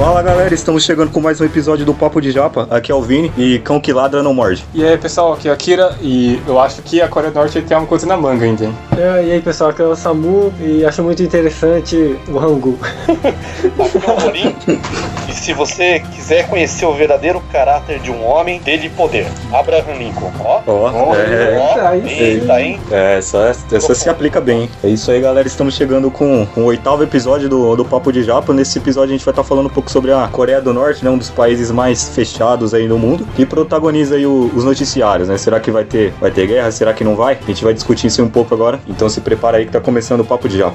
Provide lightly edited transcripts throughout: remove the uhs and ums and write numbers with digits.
Fala galera, estamos chegando com mais um episódio do Papo de Japa. Aqui é o Vini e cão que ladra não morde. E aí pessoal, aqui é a Akira e eu acho que a Coreia do Norte tem uma coisa na manga ainda, hein? E aí pessoal, aqui é o Samu e acho muito interessante o Hangul. Aqui é o Morim. E se você quiser conhecer o verdadeiro caráter de um homem, dele poder. Abraham Lincoln. Eita, hein? Essa se aplica bem. É isso aí galera, estamos chegando com o 8º episódio do Papo de Japa. Nesse episódio a gente vai estar falando um pouco sobre a Coreia do Norte, né, um dos países mais fechados aí no mundo, que protagoniza aí os noticiários, né? Será que vai ter guerra? Será que não vai? A gente vai discutir isso um pouco agora, então se prepara aí que tá começando o Papo de Japa.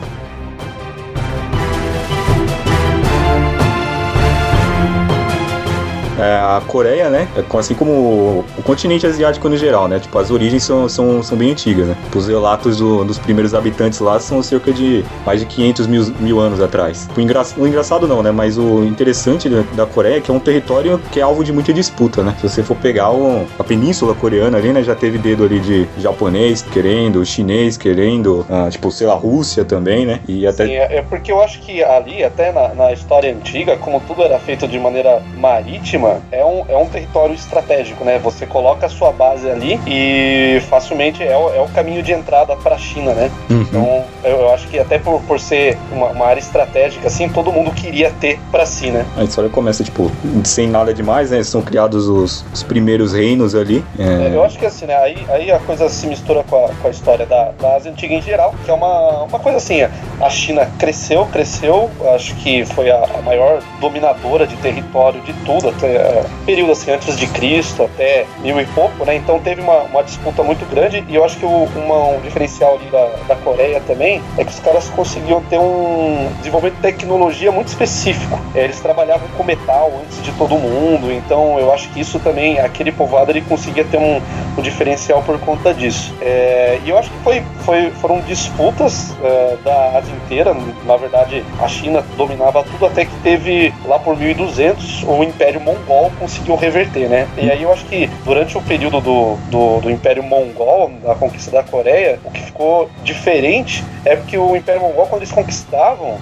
A Coreia, né, assim como o continente asiático no geral, né, tipo, as origens são bem antigas, né, os relatos dos primeiros habitantes lá são cerca de mais de 500 mil anos atrás. O engraçado não, né, mas o interessante da Coreia é que é um território que é alvo de muita disputa, né, se você for pegar a península coreana ali, né, já teve dedo ali de japonês querendo, chinês querendo, tipo, sei lá, Rússia também, né, e até... Sim, é porque eu acho que ali, até na história antiga, como tudo era feito de maneira marítima, é um território estratégico, né? Você coloca a sua base ali e facilmente é o caminho de entrada para a China, né? Uhum. Então, eu acho que até por ser uma área estratégica, assim, todo mundo queria ter para si, né? A história começa, tipo, sem nada demais, né? São criados os primeiros reinos ali. Eu acho que assim, né? Aí a coisa se mistura com a história da Ásia Antiga em geral, que é uma coisa assim, a China cresceu, acho que foi a maior dominadora de território de tudo, até período assim, antes de Cristo, até 1000 e pouco, né? Então teve uma disputa muito grande, e eu acho que um diferencial ali da Coreia também é que os caras conseguiam ter um desenvolvimento de tecnologia muito específico. Eles trabalhavam com metal antes de todo mundo, então eu acho que isso também, aquele povoado, ele conseguia ter um diferencial por conta disso. E eu acho que foram disputas da Ásia inteira. Na verdade, a China dominava tudo, até que teve lá por 1200 o Império Mongol conseguiu reverter, né? E aí eu acho que durante o período do Império Mongol, da conquista da Coreia, o que ficou diferente é porque o Império Mongol, quando eles conquistavam,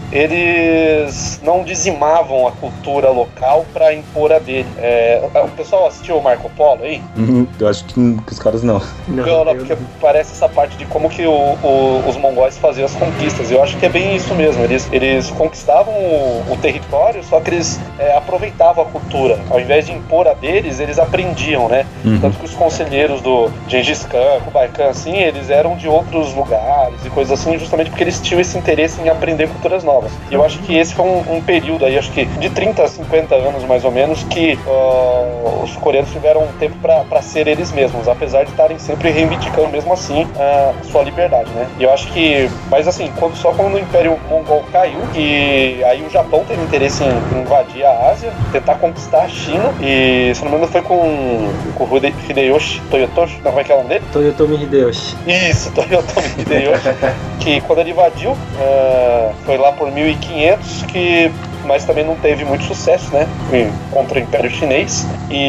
eles não dizimavam a cultura local para impor a dele. O pessoal assistiu o Marco Polo aí? Eu acho que os caras não. Não, porque parece essa parte de como que os mongóis faziam as conquistas. Eu acho que é bem isso mesmo. Eles conquistavam o território, só que eles aproveitavam a cultura. Ao invés de impor a deles, eles aprendiam, né? Tanto que os conselheiros do Gengis Khan, Kublai Khan, assim, eles eram de outros lugares e coisas assim, justamente porque eles tinham esse interesse em aprender culturas novas. E eu acho que esse foi um período aí, acho que de 30 a 50 anos mais ou menos, que os coreanos tiveram um tempo para ser eles mesmos, apesar de estarem sempre reivindicando mesmo assim a sua liberdade, né? E eu acho que, mas assim, quando o Império Mongol caiu, e aí o Japão teve interesse em invadir a Ásia, tentar conquistar a China, e se não me engano foi com o Hideyoshi Toyotomi, não, como é que é o nome dele? Toyotomi Hideyoshi. Isso, Toyotomi Hideyoshi, que quando ele invadiu, foi lá por 1500, mas também não teve muito sucesso, né, contra o Império Chinês.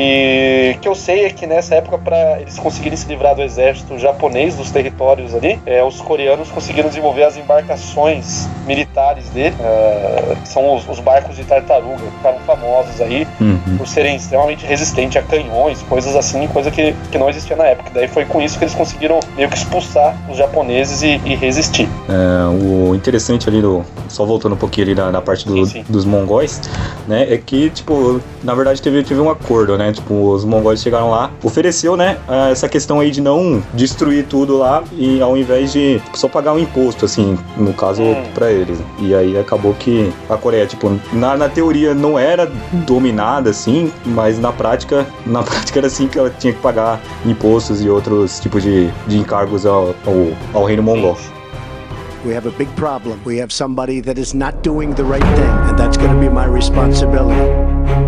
E o que eu sei é que nessa época, para eles conseguirem se livrar do exército japonês dos territórios ali, os coreanos conseguiram desenvolver as embarcações militares dele, que são os barcos de tartaruga, que ficaram famosos aí por serem extremamente resistentes a canhões, coisas assim, coisa que não existia na época. Daí foi com isso que eles conseguiram meio que expulsar os japoneses e resistir. O interessante ali, só voltando um pouquinho ali na parte dos mongóis, né, é que, tipo, na verdade teve um acordo, né, tipo, os mongóis chegaram lá, ofereceu, né, essa questão aí de não destruir tudo lá, e ao invés de só pagar um imposto, assim, no caso, pra eles. E aí acabou que a Coreia, tipo, na teoria não era dominada, assim, mas na prática era assim que ela tinha que pagar impostos e outros tipos de encargos ao reino mongol. We have a big problem. We have somebody that is not doing the right thing, and that's going to be my responsibility.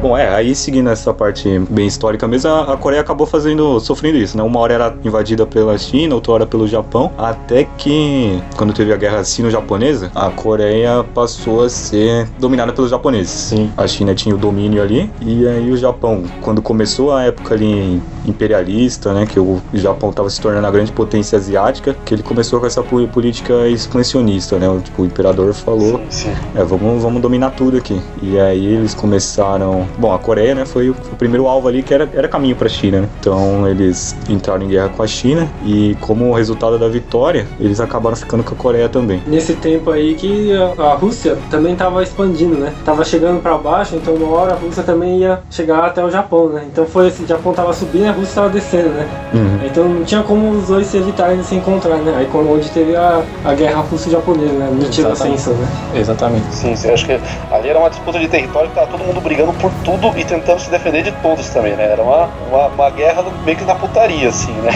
Bom, aí seguindo essa parte bem histórica mesmo, a Coreia acabou sofrendo isso, né? Uma hora era invadida pela China, outra hora pelo Japão, até que, quando teve a guerra sino-japonesa, a Coreia passou a ser dominada pelos japoneses. Sim. A China tinha o domínio ali, e aí o Japão, quando começou a época ali imperialista, né, que o Japão estava se tornando a grande potência asiática, que ele começou com essa política expansionista, né? O imperador falou, sim. Vamos dominar tudo aqui. E aí eles começaram... Bom, a Coreia, né, foi o primeiro alvo ali, que era caminho para a China, né? Então eles entraram em guerra com a China, e como resultado da vitória, eles acabaram ficando com a Coreia também. Nesse tempo aí que a Rússia também estava expandindo, né? Tava chegando para baixo, então uma hora a Rússia também ia chegar até o Japão, né? Então o Japão tava subindo e a Rússia tava descendo, né? Então não tinha como os dois se evitarem de se encontrar, né? Aí onde teve a guerra russo-japonesa, né? Nítida ascensão, né? Exatamente. Sim, acho que ali era uma disputa de território que tava todo mundo brigando por tudo e tentando se defender de todos também, né? Era uma guerra meio que na putaria, assim, né?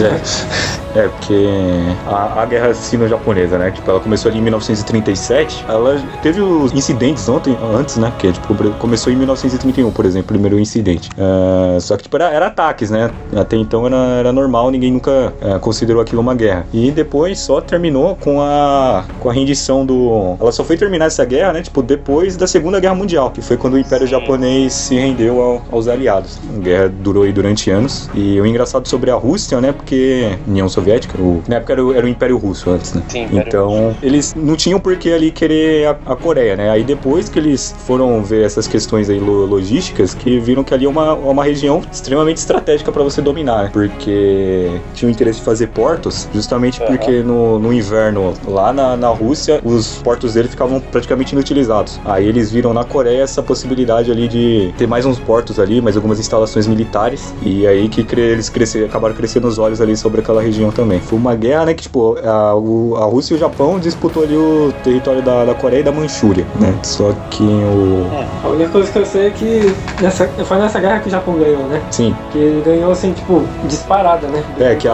Porque a guerra sino-japonesa, né? Tipo, ela começou ali em 1937, ela teve os incidentes antes, né? Que tipo, começou em 1931, por exemplo, o primeiro incidente. Só que tipo, era ataques, né? Até então era normal, ninguém nunca considerou aquilo uma guerra. E depois só terminou com a rendição do... Ela só foi terminar essa guerra, né? Tipo, depois da Segunda Guerra Mundial, que foi quando o Império Japonês se rendeu aos aliados. A guerra durou aí durante anos. E o engraçado sobre a Rússia, né? Porque União Soviética, na época era o Império Russo antes, né? Sim, então, eles não tinham por que ali querer a Coreia, né? Aí depois que eles foram ver essas questões aí logísticas, que viram que ali é uma região extremamente estratégica para você dominar, né? Porque tinha o interesse de fazer portos, justamente porque no inverno lá na Rússia, os portos dele ficavam praticamente inutilizados. Aí eles viram na Coreia essa possibilidade ali de ter mais uns portos ali, mais algumas instalações militares, e aí que eles acabaram crescendo os olhos ali sobre aquela região também. Foi uma guerra, né, que tipo, a Rússia e o Japão disputou ali o território da Coreia e da Manchúria, né? Só que A única coisa que eu sei é que foi nessa guerra que o Japão ganhou, né? Sim. Que ele ganhou, assim, tipo, disparada, né? Que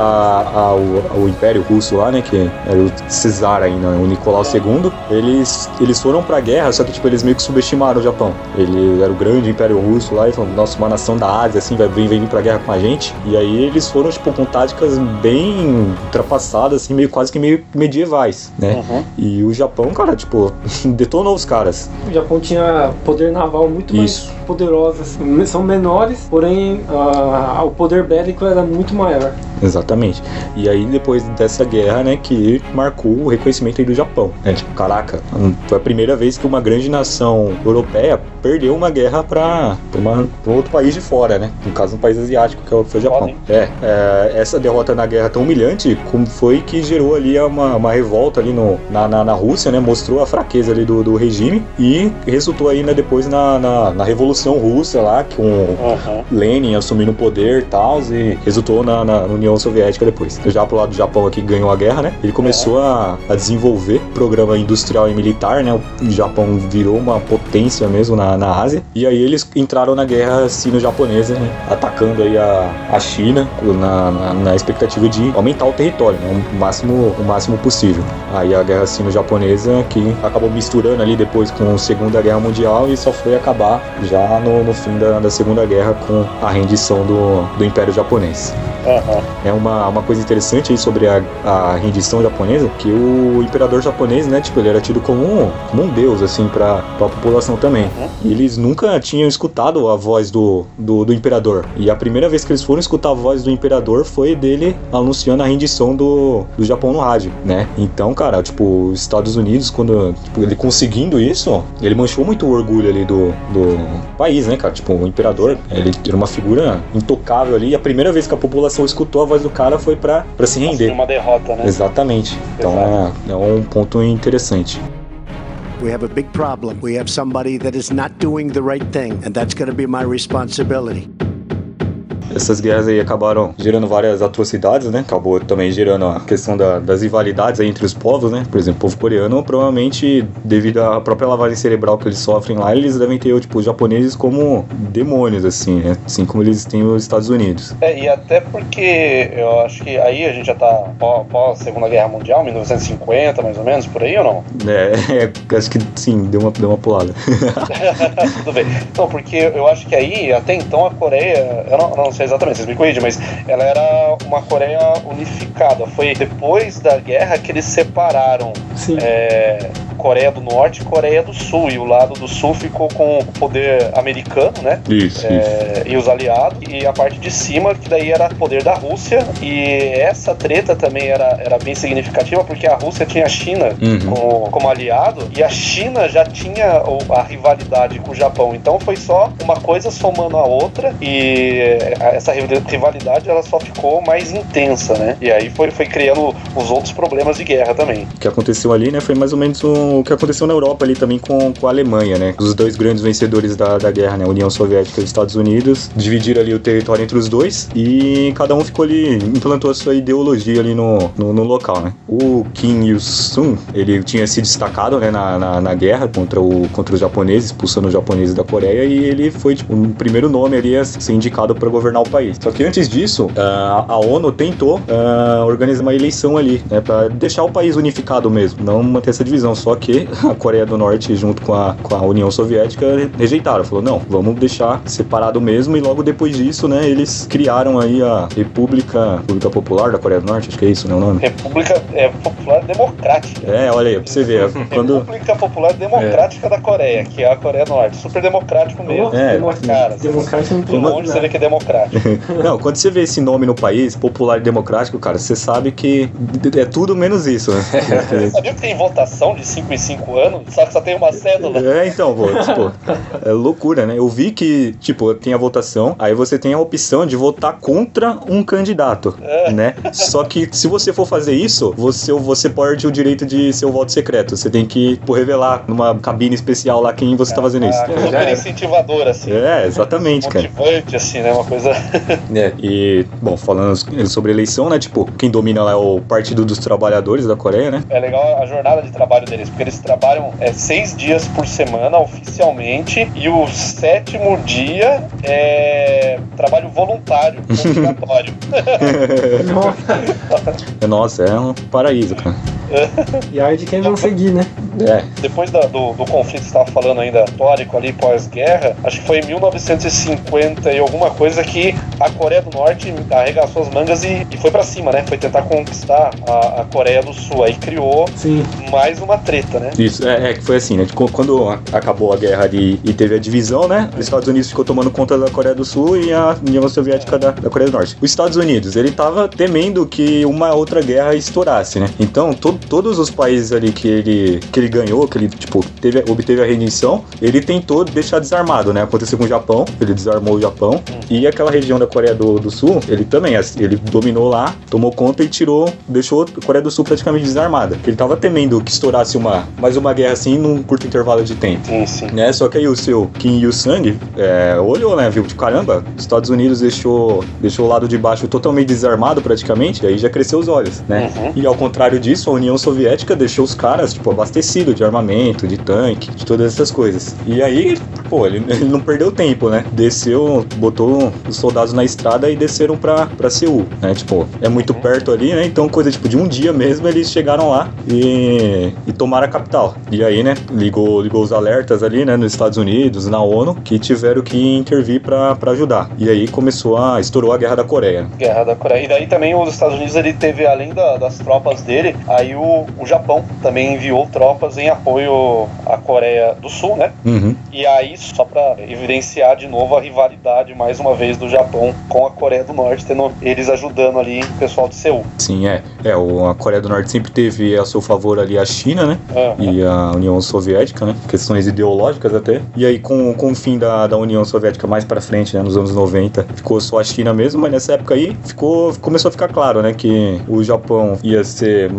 o Império Russo lá, né, que era o Czar ainda, o Nicolau II, eles foram pra guerra, só que tipo, eles meio que subestimaram o Japão. Ele era o grande Império Russo lá, e falaram, nossa, uma nação da Ásia, assim, vai vir pra guerra com a gente. E aí eles foram, tipo, com táticas bem ultrapassadas, assim, quase que meio medievais, né? E o Japão, cara, tipo, detonou os caras. O Japão tinha poder naval muito mais poderoso, assim. São menores, porém o poder bélico era muito maior. Exatamente. E aí depois dessa guerra, né, que marcou o reconhecimento aí do Japão, né? Tipo, caraca, foi a primeira vez que uma grande nação europeia perdeu uma guerra pra um outro país de fora, né? No caso, um país asiático, que foi o Japão. Essa derrota na guerra tão humilhante, como foi que gerou ali uma revolta ali na Rússia, né? Mostrou a fraqueza ali do regime e resultou aí, né, depois na Revolução Russa lá, com Lenin assumindo o poder e tal, e resultou na União Soviética depois. Já pro lado do Japão aqui ganhou a guerra, né? Ele começou a desenvolver programa industrial e militar, né? O Japão virou uma potência mesmo na Ásia. E aí eles entraram na guerra sino-japonesa, né? Atacando aí a China na expectativa de aumentar o território, né? O máximo possível. Aí a guerra sino-japonesa que acabou misturando ali depois com a Segunda Guerra Mundial e só foi acabar já no fim da Segunda Guerra com a rendição do Império Japonês. É uma coisa interessante aí sobre a rendição japonesa, que o imperador japonês, né, tipo, ele era tido como um deus, assim, pra população também. E eles nunca tinham escutado a voz do imperador. E a primeira vez que eles foram escutar a voz do imperador foi dele anunciando a rendição do Japão no rádio, né? Então, cara, tipo, os Estados Unidos, quando ele conseguindo isso, ele manchou muito o orgulho ali do país, né, cara? Tipo, o imperador, ele era uma figura intocável ali, e a primeira vez que a população escutou a voz do cara foi pra se render. Foi uma derrota, né? Exatamente. Então é um ponto interessante. We have a big problem. We have somebody that is not doing the right thing, and that's going to be my responsibility. essas guerras aí acabaram gerando várias atrocidades, né? Acabou também gerando a questão das rivalidades aí entre os povos, né? Por exemplo, o povo coreano, provavelmente, devido à própria lavagem cerebral que eles sofrem lá, eles devem ter, tipo, os japoneses como demônios, assim, né? Assim como eles têm os Estados Unidos. E até porque eu acho que aí a gente já tá pós Segunda Guerra Mundial, 1950, mais ou menos, por aí ou não? Acho que sim, deu uma pulada. Tudo bem. Então, porque eu acho que aí, até então, a Coreia, eu não sei exatamente, vocês me corrigem, mas ela era uma Coreia unificada. Foi depois da guerra que eles separaram Coreia do Norte e Coreia do Sul, e o lado do Sul ficou com o poder americano, né? Isso. E os aliados, e a parte de cima, que daí era o poder da Rússia, e essa treta também era bem significativa, porque a Rússia tinha a China como aliado, e a China já tinha a rivalidade com o Japão, então foi só uma coisa somando a outra, e essa rivalidade ela só ficou mais intensa, né? E aí foi criando os outros problemas de guerra também. O que aconteceu ali, né, foi mais ou menos o que aconteceu na Europa ali também com a Alemanha, né? Os dois grandes vencedores da guerra, né? A União Soviética e os Estados Unidos, dividiram ali o território entre os dois, e cada um ficou ali, implantou a sua ideologia ali no local, né? O Kim Il-sung, ele tinha se destacado, né, na guerra contra os japoneses, expulsando os japoneses da Coreia, e ele foi, tipo, o primeiro nome ali a ser indicado para governar o país. Só que antes disso, a ONU tentou organizar uma eleição ali, né, para deixar o país unificado mesmo, não manter essa divisão. Só que a Coreia do Norte, junto com a União Soviética, rejeitaram. Falou, não, vamos deixar separado mesmo, e logo depois disso, né, eles criaram aí a República Popular da Coreia do Norte, acho que é isso, né, o nome? República Popular Democrática. Olha aí, pra você ver. República Popular Democrática da Coreia, que é a Coreia do Norte. Super democrático mesmo. Cara, democrático não tem onde você vê que é democrático. Não, quando você vê esse nome no país, popular e democrático, cara, você sabe que é tudo menos isso, né? Você sabia que tem votação de 5 em 5 anos? Só que só tem uma cédula? Então, tipo, é loucura, né? Eu vi que, tipo, tem a votação, aí você tem a opção de votar contra um candidato, né? Só que se você for fazer isso, você perde o direito de ser o voto secreto. Você tem que, tipo, revelar numa cabine especial lá quem você tá fazendo isso. Super incentivador, assim. Exatamente, cara. Motivante, assim, né? Uma coisa... E, bom, falando sobre eleição, né? Tipo, quem domina lá é o Partido dos Trabalhadores da Coreia, né? É legal a jornada de trabalho deles, porque eles trabalham 6 dias por semana, oficialmente, e o 7º dia é trabalho voluntário, obrigatório. Nossa, é um paraíso, cara. E aí de quem não seguir, né? Depois do conflito que você estava falando ainda, histórico ali, pós-guerra, acho que foi em 1950 e alguma coisa que a Coreia do Norte arregaçou as mangas e foi pra cima, né? Foi tentar conquistar a Coreia do Sul. Aí criou mais uma treta, né? Isso, que foi assim, né? Quando acabou a guerra ali e teve a divisão, né? Os Estados Unidos ficou tomando conta da Coreia do Sul e a União Soviética da Coreia do Norte. Os Estados Unidos, ele tava temendo que uma outra guerra estourasse, né? Então, todos os países ali que ele ganhou, que ele, tipo, obteve a rendição, ele tentou deixar desarmado, né? Aconteceu com o Japão, ele desarmou o Japão, e aquela região da Coreia do Sul, ele também, ele dominou lá, tomou conta e deixou a Coreia do Sul praticamente desarmada. Ele tava temendo que estourasse mais uma guerra assim num curto intervalo de tempo. Sim. Né? Só que aí o seu Kim Il-sung olhou, né? Viu, tipo, caramba, os Estados Unidos deixou o lado de baixo totalmente desarmado praticamente, e aí já cresceu os olhos, né? E ao contrário disso, a União Soviética deixou os caras, tipo, abastecidos de armamento, de tanque, de todas essas coisas. E aí, pô, ele não perdeu tempo, né? Desceu, botou os soldados na estrada e desceram pra Seul, né? Tipo, é muito perto ali, né? Então, coisa tipo de um dia mesmo, eles chegaram lá e tomaram a capital. E aí, né? Ligou os alertas ali, né? Nos Estados Unidos, na ONU, que tiveram que intervir pra ajudar. E aí estourou a Guerra da Coreia. Guerra da Coreia. E daí também os Estados Unidos, ele teve, além das tropas dele, aí o Japão também enviou tropas em apoio à Coreia do Sul, né? E aí, só pra evidenciar de novo a rivalidade, mais uma vez, do Japão com a Coreia do Norte, tendo eles ajudando ali o pessoal de Seul. Sim, a Coreia do Norte sempre teve a seu favor ali a China, né? E a União Soviética, né? Questões ideológicas até. E aí, com o fim da União Soviética mais pra frente, né? Nos anos 90, ficou só a China mesmo, mas nessa época aí começou a ficar claro, né? Que o Japão ia se aliar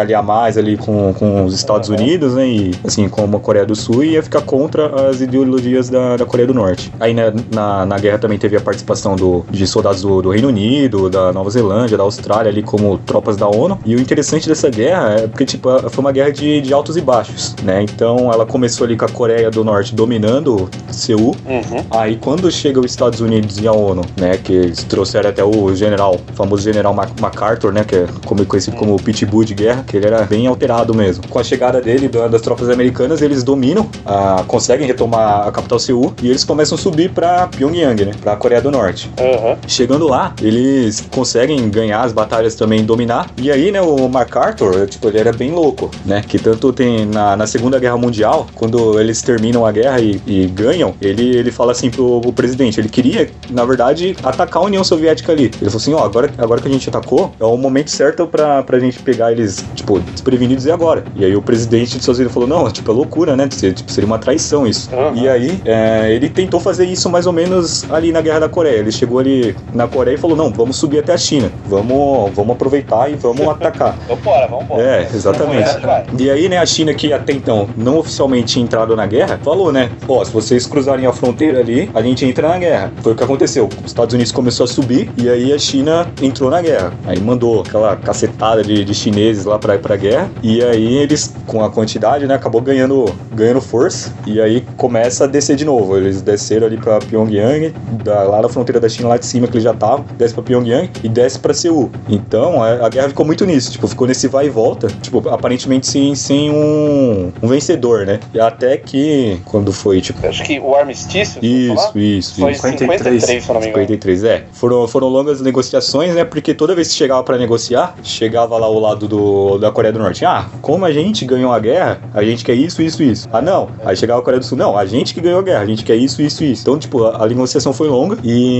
aliar mais ali com os Estados Unidos, né, e assim, como a Coreia do Sul, e ia ficar contra as ideologias da Coreia do Norte. Aí, né, na guerra também teve a participação de soldados do Reino Unido, da Nova Zelândia, da Austrália ali como tropas da ONU, e o interessante dessa guerra é porque, tipo, foi uma guerra de altos e baixos, né, então ela começou ali com a Coreia do Norte dominando Seul, aí quando chega os Estados Unidos e a ONU, né, que eles trouxeram até o famoso general MacArthur, né, que é conhecido como o Pitbull de guerra, que ele era bem alterado mesmo. Com a chegada dele, das tropas americanas, eles dominam, conseguem retomar a capital Seul, e eles começam a subir pra Pyongyang, né, pra Coreia do Norte. Chegando lá, eles conseguem ganhar as batalhas também, dominar, e aí, né, o MacArthur, tipo, ele era bem louco, né, que tanto tem na Segunda Guerra Mundial, quando eles terminam a guerra e ganham, ele fala assim pro presidente, ele queria, na verdade, atacar a União Soviética ali. Ele falou assim, ó, agora que a gente atacou, é o momento certo pra gente pegar eles, tipo, desprevenidos e agora. E aí o presidente dos Estados Unidos falou, não, tipo, é loucura, né? Tipo, seria uma traição isso. E aí, ele tentou fazer isso mais ou menos ali na Guerra da Coreia. Ele chegou ali na Coreia e falou, não, vamos subir até a China. Vamos aproveitar e vamos atacar. Vambora. Exatamente. E aí, né, a China, que até então não oficialmente tinha entrado na guerra, falou, né, ó, se vocês cruzarem a fronteira ali, a gente entra na guerra. Foi o que aconteceu. Os Estados Unidos começou a subir e aí a China entrou na guerra. Aí mandou aquela cacetada de chineses lá pra ir pra guerra, e aí eles, com a quantidade, né, acabou ganhando força, e aí começa a descer de novo. Eles desceram ali pra Pyongyang, lá na fronteira da China, lá de cima que eles já estavam, desce pra Pyongyang e desce pra Seul. Então a guerra ficou muito nisso, tipo, ficou nesse vai e volta, tipo, aparentemente sem um vencedor, né? E até que, quando foi, tipo... Acho que o armistício, Isso. Foi 53, se eu não me engano. 53, Foram longas negociações, né? Porque toda vez que chegava pra negociar, chegava lá ao lado da Coreia do Norte. Como a gente ganhou a guerra, a gente quer isso. Não. Aí chegava a Coreia do Sul, não, a gente que ganhou a guerra, a gente quer isso. Então, tipo, a negociação foi longa,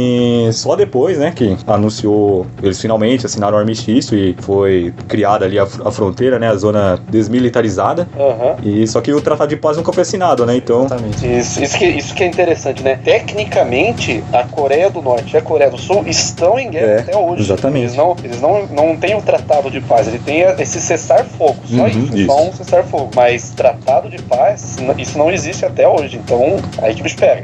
e só depois, né, que anunciou, eles finalmente assinaram o armistício e foi criada ali a fronteira, né, a zona desmilitarizada. E só que o Tratado de Paz nunca foi assinado, né? Então... Isso que é interessante, né? Tecnicamente, a Coreia do Norte e a Coreia do Sul estão em guerra até hoje. Exatamente. Eles não têm o Tratado de Paz, ele tem esse cessar-fogo, só isso. Só um cessar-fogo. Mas Tratado de Paz, isso não existe até hoje, então aí que bicho pega.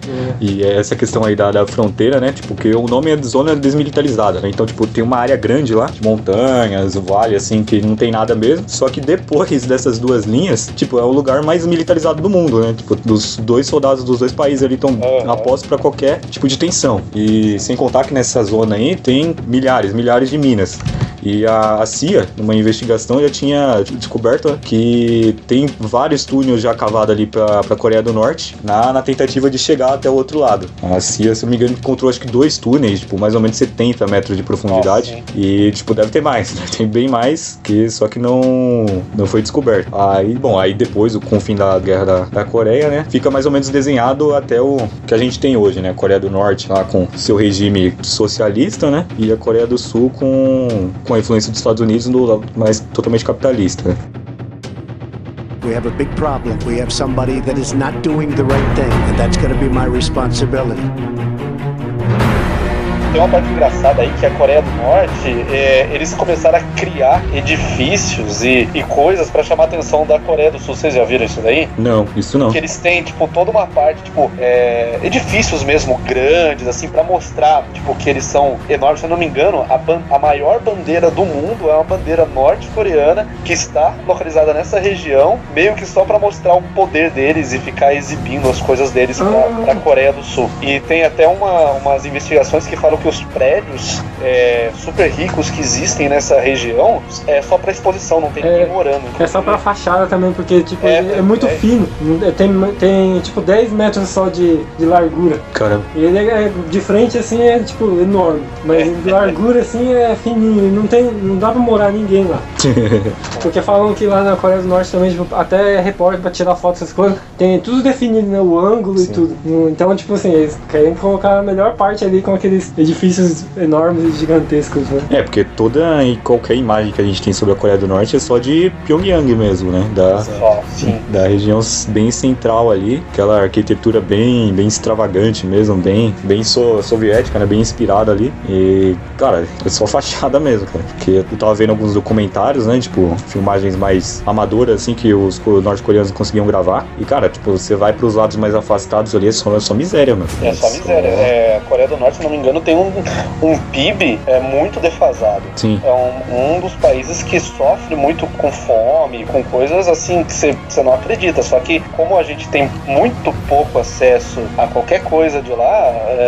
E essa questão aí da fronteira, né? Tipo, que o nome é de zona desmilitarizada, né? Então, tipo, tem uma área grande lá, de montanhas, vale, assim, que não tem nada mesmo. Só que depois dessas duas linhas, tipo, é o lugar mais militarizado do mundo, né? Tipo, dos dois soldados dos dois países ali estão apostos pra qualquer tipo de tensão. E sem contar que nessa zona aí tem milhares de minas. E a CIA, numa investigação, já tinha descoberto que tem vários túneis já cavados ali pra Coreia do Norte, na tentativa de chegar até o outro lado. A CIA, se eu não me engano, encontrou acho que 2 túneis, tipo, mais ou menos 70 metros de profundidade. E, tipo, deve ter mais, né? Tem bem mais, só que não foi descoberto. Aí depois, com o fim da Guerra da Coreia, né, fica mais ou menos desenhado até o que a gente tem hoje, né? A Coreia do Norte lá com seu regime socialista, né? E a Coreia do Sul com a influência dos Estados Unidos no lado mais totalmente capitalista, né? We have a big problem. We have somebody that is not doing the right thing, and that's going to be my responsibility. Tem uma parte engraçada aí que a Coreia do Norte, eles começaram a criar edifícios e coisas pra chamar a atenção da Coreia do Sul. Vocês já viram isso daí? Não, isso não. Que eles têm, tipo, toda uma parte, tipo, edifícios mesmo grandes, assim, pra mostrar, tipo, que eles são enormes. Se eu não me engano, a maior bandeira do mundo é uma bandeira norte-coreana que está localizada nessa região, meio que só pra mostrar o poder deles e ficar exibindo as coisas deles pra Coreia do Sul. E tem até umas investigações que falam que os prédios super ricos que existem nessa região é só pra exposição, não tem ninguém morando. É só pra fachada também, porque tipo, é muito fino. Tem tipo 10 metros só de largura. Caramba. E ele de frente assim é tipo enorme, mas de largura assim é fininho. Não dá pra morar ninguém lá. Porque falam que lá na Coreia do Norte também, tipo, até repórter pra tirar foto, essas coisas, tem tudo definido, né? O ângulo e tudo. Então, tipo assim, eles querem colocar a melhor parte ali com aqueles edifícios edifícios enormes e gigantescos, né? Porque toda e qualquer imagem que a gente tem sobre a Coreia do Norte é só de Pyongyang mesmo, né? Da região bem central ali, aquela arquitetura bem extravagante mesmo, bem soviética, né? Bem inspirada ali. E, cara, é só fachada mesmo, cara. Porque eu tava vendo alguns documentários, né? Tipo, filmagens mais amadoras, assim, que os norte-coreanos conseguiam gravar. E, cara, tipo, você vai pros lados mais afastados ali, é só miséria, mano. É só miséria. A Coreia do Norte, se não me engano, tem um PIB muito defasado. Sim. É um dos países que sofre muito com fome, com coisas assim que você não acredita. Só que como a gente tem muito pouco acesso a qualquer coisa de lá,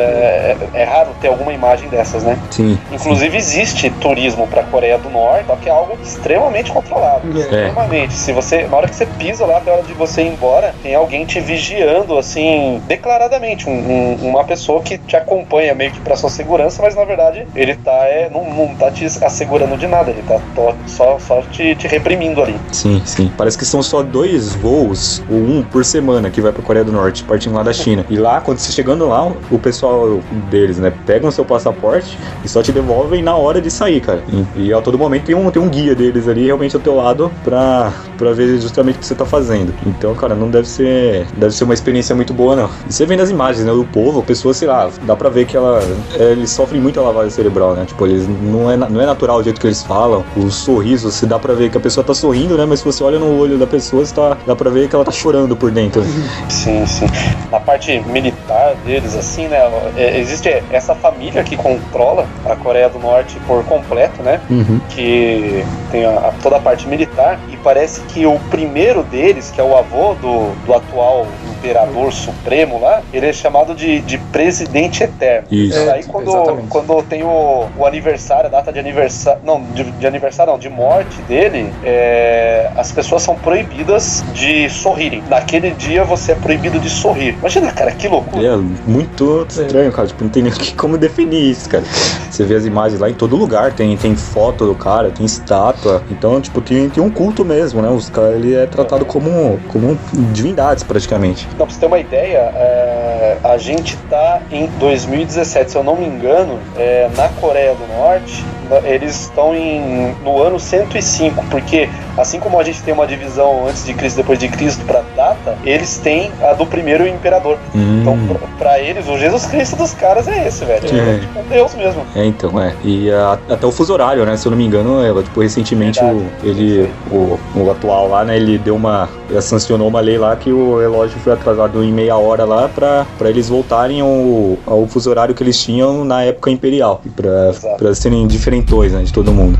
é raro ter alguma imagem dessas, né? Sim. Inclusive existe turismo pra Coreia do Norte, só que é algo extremamente controlado. Extremamente. Na hora que você pisa lá, na hora de você ir embora, tem alguém te vigiando, assim, declaradamente. Uma pessoa que te acompanha meio que pra sua segurança, mas na verdade ele não tá te assegurando de nada, ele tá só te reprimindo ali. Sim. Parece que são só 2 voos, ou 1 por semana, que vai pra Coreia do Norte, partindo lá da China. E lá, quando você chegando lá, o pessoal deles, né, pegam o seu passaporte e só te devolvem na hora de sair, cara. E a todo momento tem um guia deles ali, realmente ao teu lado, pra ver justamente o que você tá fazendo. Então, cara, não deve ser uma experiência muito boa, não. E você vê nas imagens, né, do povo, a pessoa, sei lá, dá pra ver que eles sofrem muito a lavagem cerebral, né? Tipo, eles não é natural o jeito que eles falam. O sorriso, você dá pra ver que a pessoa tá sorrindo, né? Mas se você olha no olho da pessoa, dá pra ver que ela tá chorando por dentro. Sim. Na parte militar deles, assim, né? Existe essa família que controla a Coreia do Norte por completo, né? Uhum. Que tem toda a parte militar. E parece que o primeiro deles, que é o avô do atual imperador supremo lá, ele é chamado de presidente eterno. Isso. Aí quando tem o aniversário, a data de aniversário, de morte dele, as pessoas são proibidas de sorrirem. Naquele dia você é proibido de sorrir. Imagina, cara, que loucura. É muito estranho, cara. Tipo, não tem nem como definir isso, cara. Você vê as imagens lá em todo lugar, tem foto do cara, tem estátua. Então, tipo, tem um culto mesmo, né? Os caras, ele é tratado como divindades, praticamente. Então, pra você ter uma ideia, a gente tá em 2017, se eu não me engano, na Coreia do Norte, eles estão no ano 105, porque assim como a gente tem uma divisão antes de Cristo e depois de Cristo pra data, eles têm a do primeiro imperador. Então, pra eles, o Jesus Cristo dos caras é esse, velho. É tipo Deus mesmo. Então, E até o fuso horário, né? Se eu não me engano, tipo, recentemente o atual lá, né? Ele sancionou uma lei lá que o relógio foi atrasado em meia hora lá pra eles voltarem ao fuso horário que eles tinham na época imperial. Pra serem diferentões, né, de todo mundo.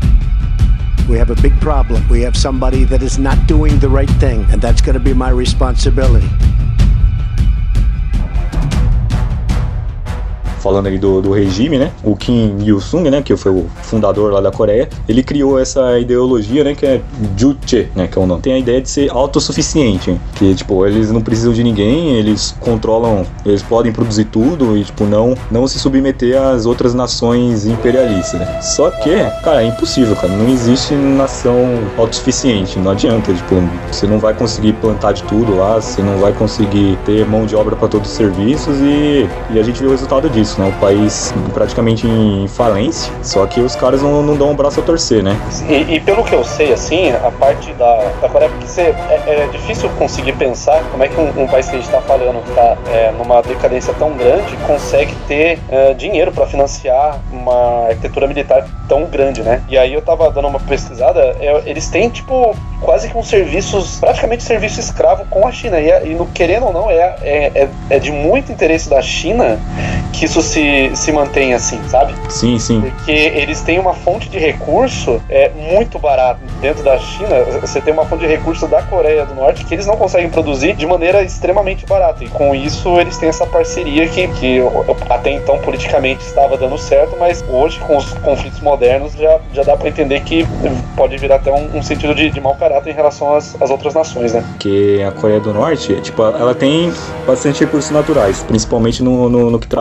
We have a big problem. We have somebody that is not doing the right thing, and that's going to be my responsibility. Falando aí do regime, né? O Kim Il-sung, né? Que foi o fundador lá da Coreia. Ele criou essa ideologia, né? Que é Juche, né? Que é o nome. Tem a ideia de ser autossuficiente. Que, tipo, eles não precisam de ninguém, eles controlam, eles podem produzir tudo e, tipo, não se submeter às outras nações imperialistas, né? Só que, cara, é impossível, cara. Não existe nação autossuficiente. Não adianta, tipo, você não vai conseguir plantar de tudo lá, você não vai conseguir ter mão de obra para todos os serviços e a gente vê o resultado disso. Né? O país praticamente em falência, só que os caras não dão um braço a torcer, né? E pelo que eu sei, assim, a parte da Coreia, porque é difícil conseguir pensar como é que um país que a gente está falando, que está numa decadência tão grande, consegue ter dinheiro para financiar uma arquitetura militar tão grande, né? E aí eu tava dando uma pesquisada, eles têm, tipo, quase que praticamente serviço escravo com a China, e no querendo ou não, é de muito interesse da China que isso se mantém assim, sabe? Sim. Porque eles têm uma fonte de recurso muito barata dentro da China. Você tem uma fonte de recurso da Coreia do Norte que eles não conseguem produzir de maneira extremamente barata. E com isso eles têm essa parceria que até então politicamente estava dando certo, mas hoje com os conflitos modernos já dá pra entender que pode virar até um sentido de mau caráter em relação às outras nações, né? Porque a Coreia do Norte, tipo, ela tem bastante recursos naturais, principalmente no que trata ali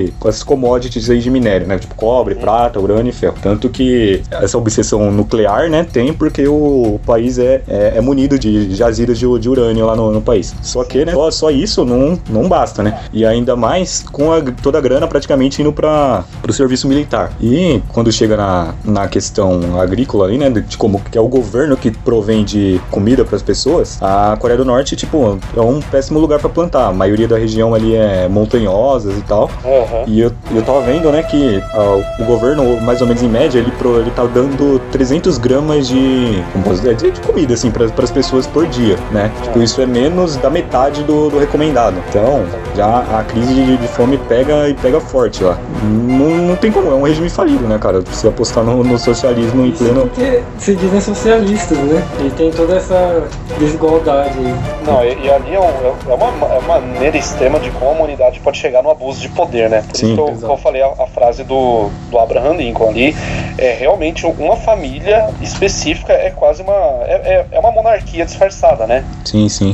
com as commodities aí de minério, né? Tipo cobre, prata, urânio e ferro. Tanto que essa obsessão nuclear, né, tem porque o país é munido de jazidas de urânio lá no país. Só que, né, só isso não basta, né? E ainda mais com toda a grana praticamente indo pro serviço militar. E quando chega na questão agrícola aí, né, de como que é o governo que provém de comida para as pessoas, a Coreia do Norte, tipo, é um péssimo lugar para plantar. A maioria da região ali é montanhosas e tal. E eu tava vendo, né, que o governo, mais ou menos em média, ele tá dando 300 gramas de comida, assim, para as pessoas por dia, né? Tipo, isso é menos da metade do recomendado. Então, já a crise de fome pega forte lá. Não tem como, é um regime falido, né, cara? Precisa apostar no socialismo em pleno... Porque se dizem socialistas, né? E tem toda essa desigualdade aí. Não, e ali é uma maneira extrema de como a humanidade pode chegar no abuso de poder, né? Por Sim, isso que eu falei a frase do Abraham Lincoln ali, é realmente uma família específica, é quase uma monarquia disfarçada, né? Sim.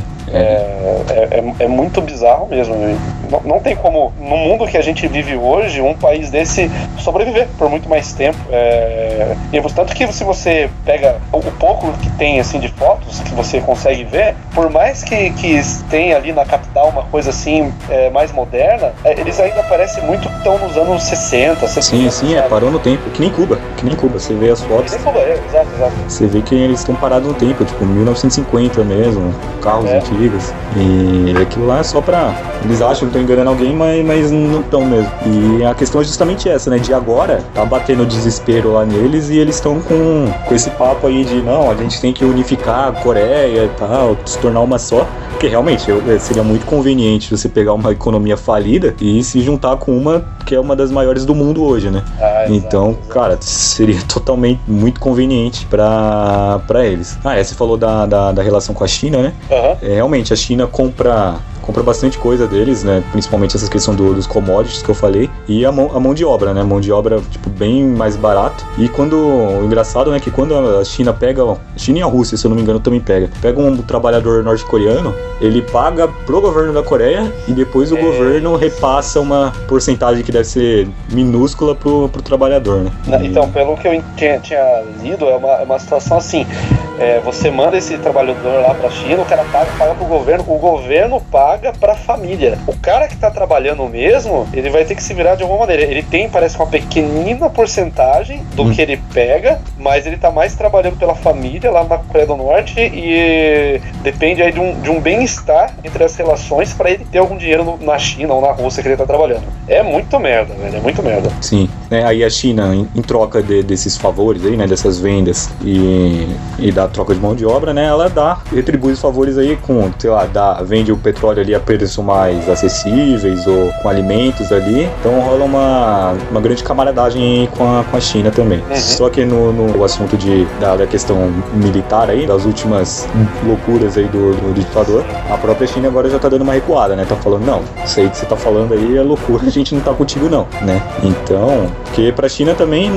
É muito bizarro mesmo. Não tem como, no mundo que a gente vive hoje, um país desse sobreviver por muito mais tempo. E portanto que se você pega o pouco que tem assim de fotos que você consegue ver, por mais que tenha ali na capital uma coisa assim mais moderna, eles ainda parecem muito que estão nos anos 60, 70. Sim, parou no tempo. Que nem Cuba. Você vê as fotos. Que nem Cuba, exato. Você vê que eles estão parados no tempo, tipo 1950 mesmo, carros antigos. E aquilo lá é só pra... Eles acham que estão enganando alguém, mas não estão mesmo. E a questão é justamente essa, né? De agora, tá batendo desespero lá neles e eles estão com esse papo aí de não, a gente tem que unificar a Coreia e tal, se tornar uma só. Porque realmente seria muito conveniente você pegar uma economia falida e se juntar com uma que é uma das maiores do mundo hoje, né? Então, cara, seria totalmente muito conveniente pra eles. Você falou da relação com a China, né? Realmente, a China compra bastante coisa deles, né? Principalmente essa questão dos commodities que eu falei. E a mão de obra, né? Mão de obra, tipo, bem mais barato. E o engraçado, né? Que quando a China pega... A China e a Rússia, se eu não me engano, também pega um trabalhador norte-coreano, ele paga pro governo da Coreia e depois o governo repassa uma porcentagem que deve ser minúscula pro trabalhador, né? Então, pelo que eu tinha lido, é uma situação assim. Você manda esse trabalhador lá pra China, o cara paga pro governo, o governo paga pra família. O cara que tá trabalhando mesmo, ele vai ter que se virar de alguma maneira. Ele tem, parece, uma pequenina porcentagem do que ele pega, mas ele tá mais trabalhando pela família lá na Coreia do Norte e depende aí de um bem-estar entre as relações pra ele ter algum dinheiro na China ou na Rússia que ele tá trabalhando. É muito merda, velho, é muito merda. Sim, aí a China, em troca desses favores aí, né, dessas vendas e da troca de mão de obra, né, ela retribui os favores aí com, sei lá, vende o petróleo ali a preços mais acessíveis ou com alimentos ali, então rola uma grande camaradagem com a China também. Só que no assunto da questão militar aí, das últimas loucuras aí do ditador, a própria China agora já tá dando uma recuada, né, tá falando, não, isso aí que você tá falando aí é loucura, a gente não tá contigo não, né, então, porque pra China também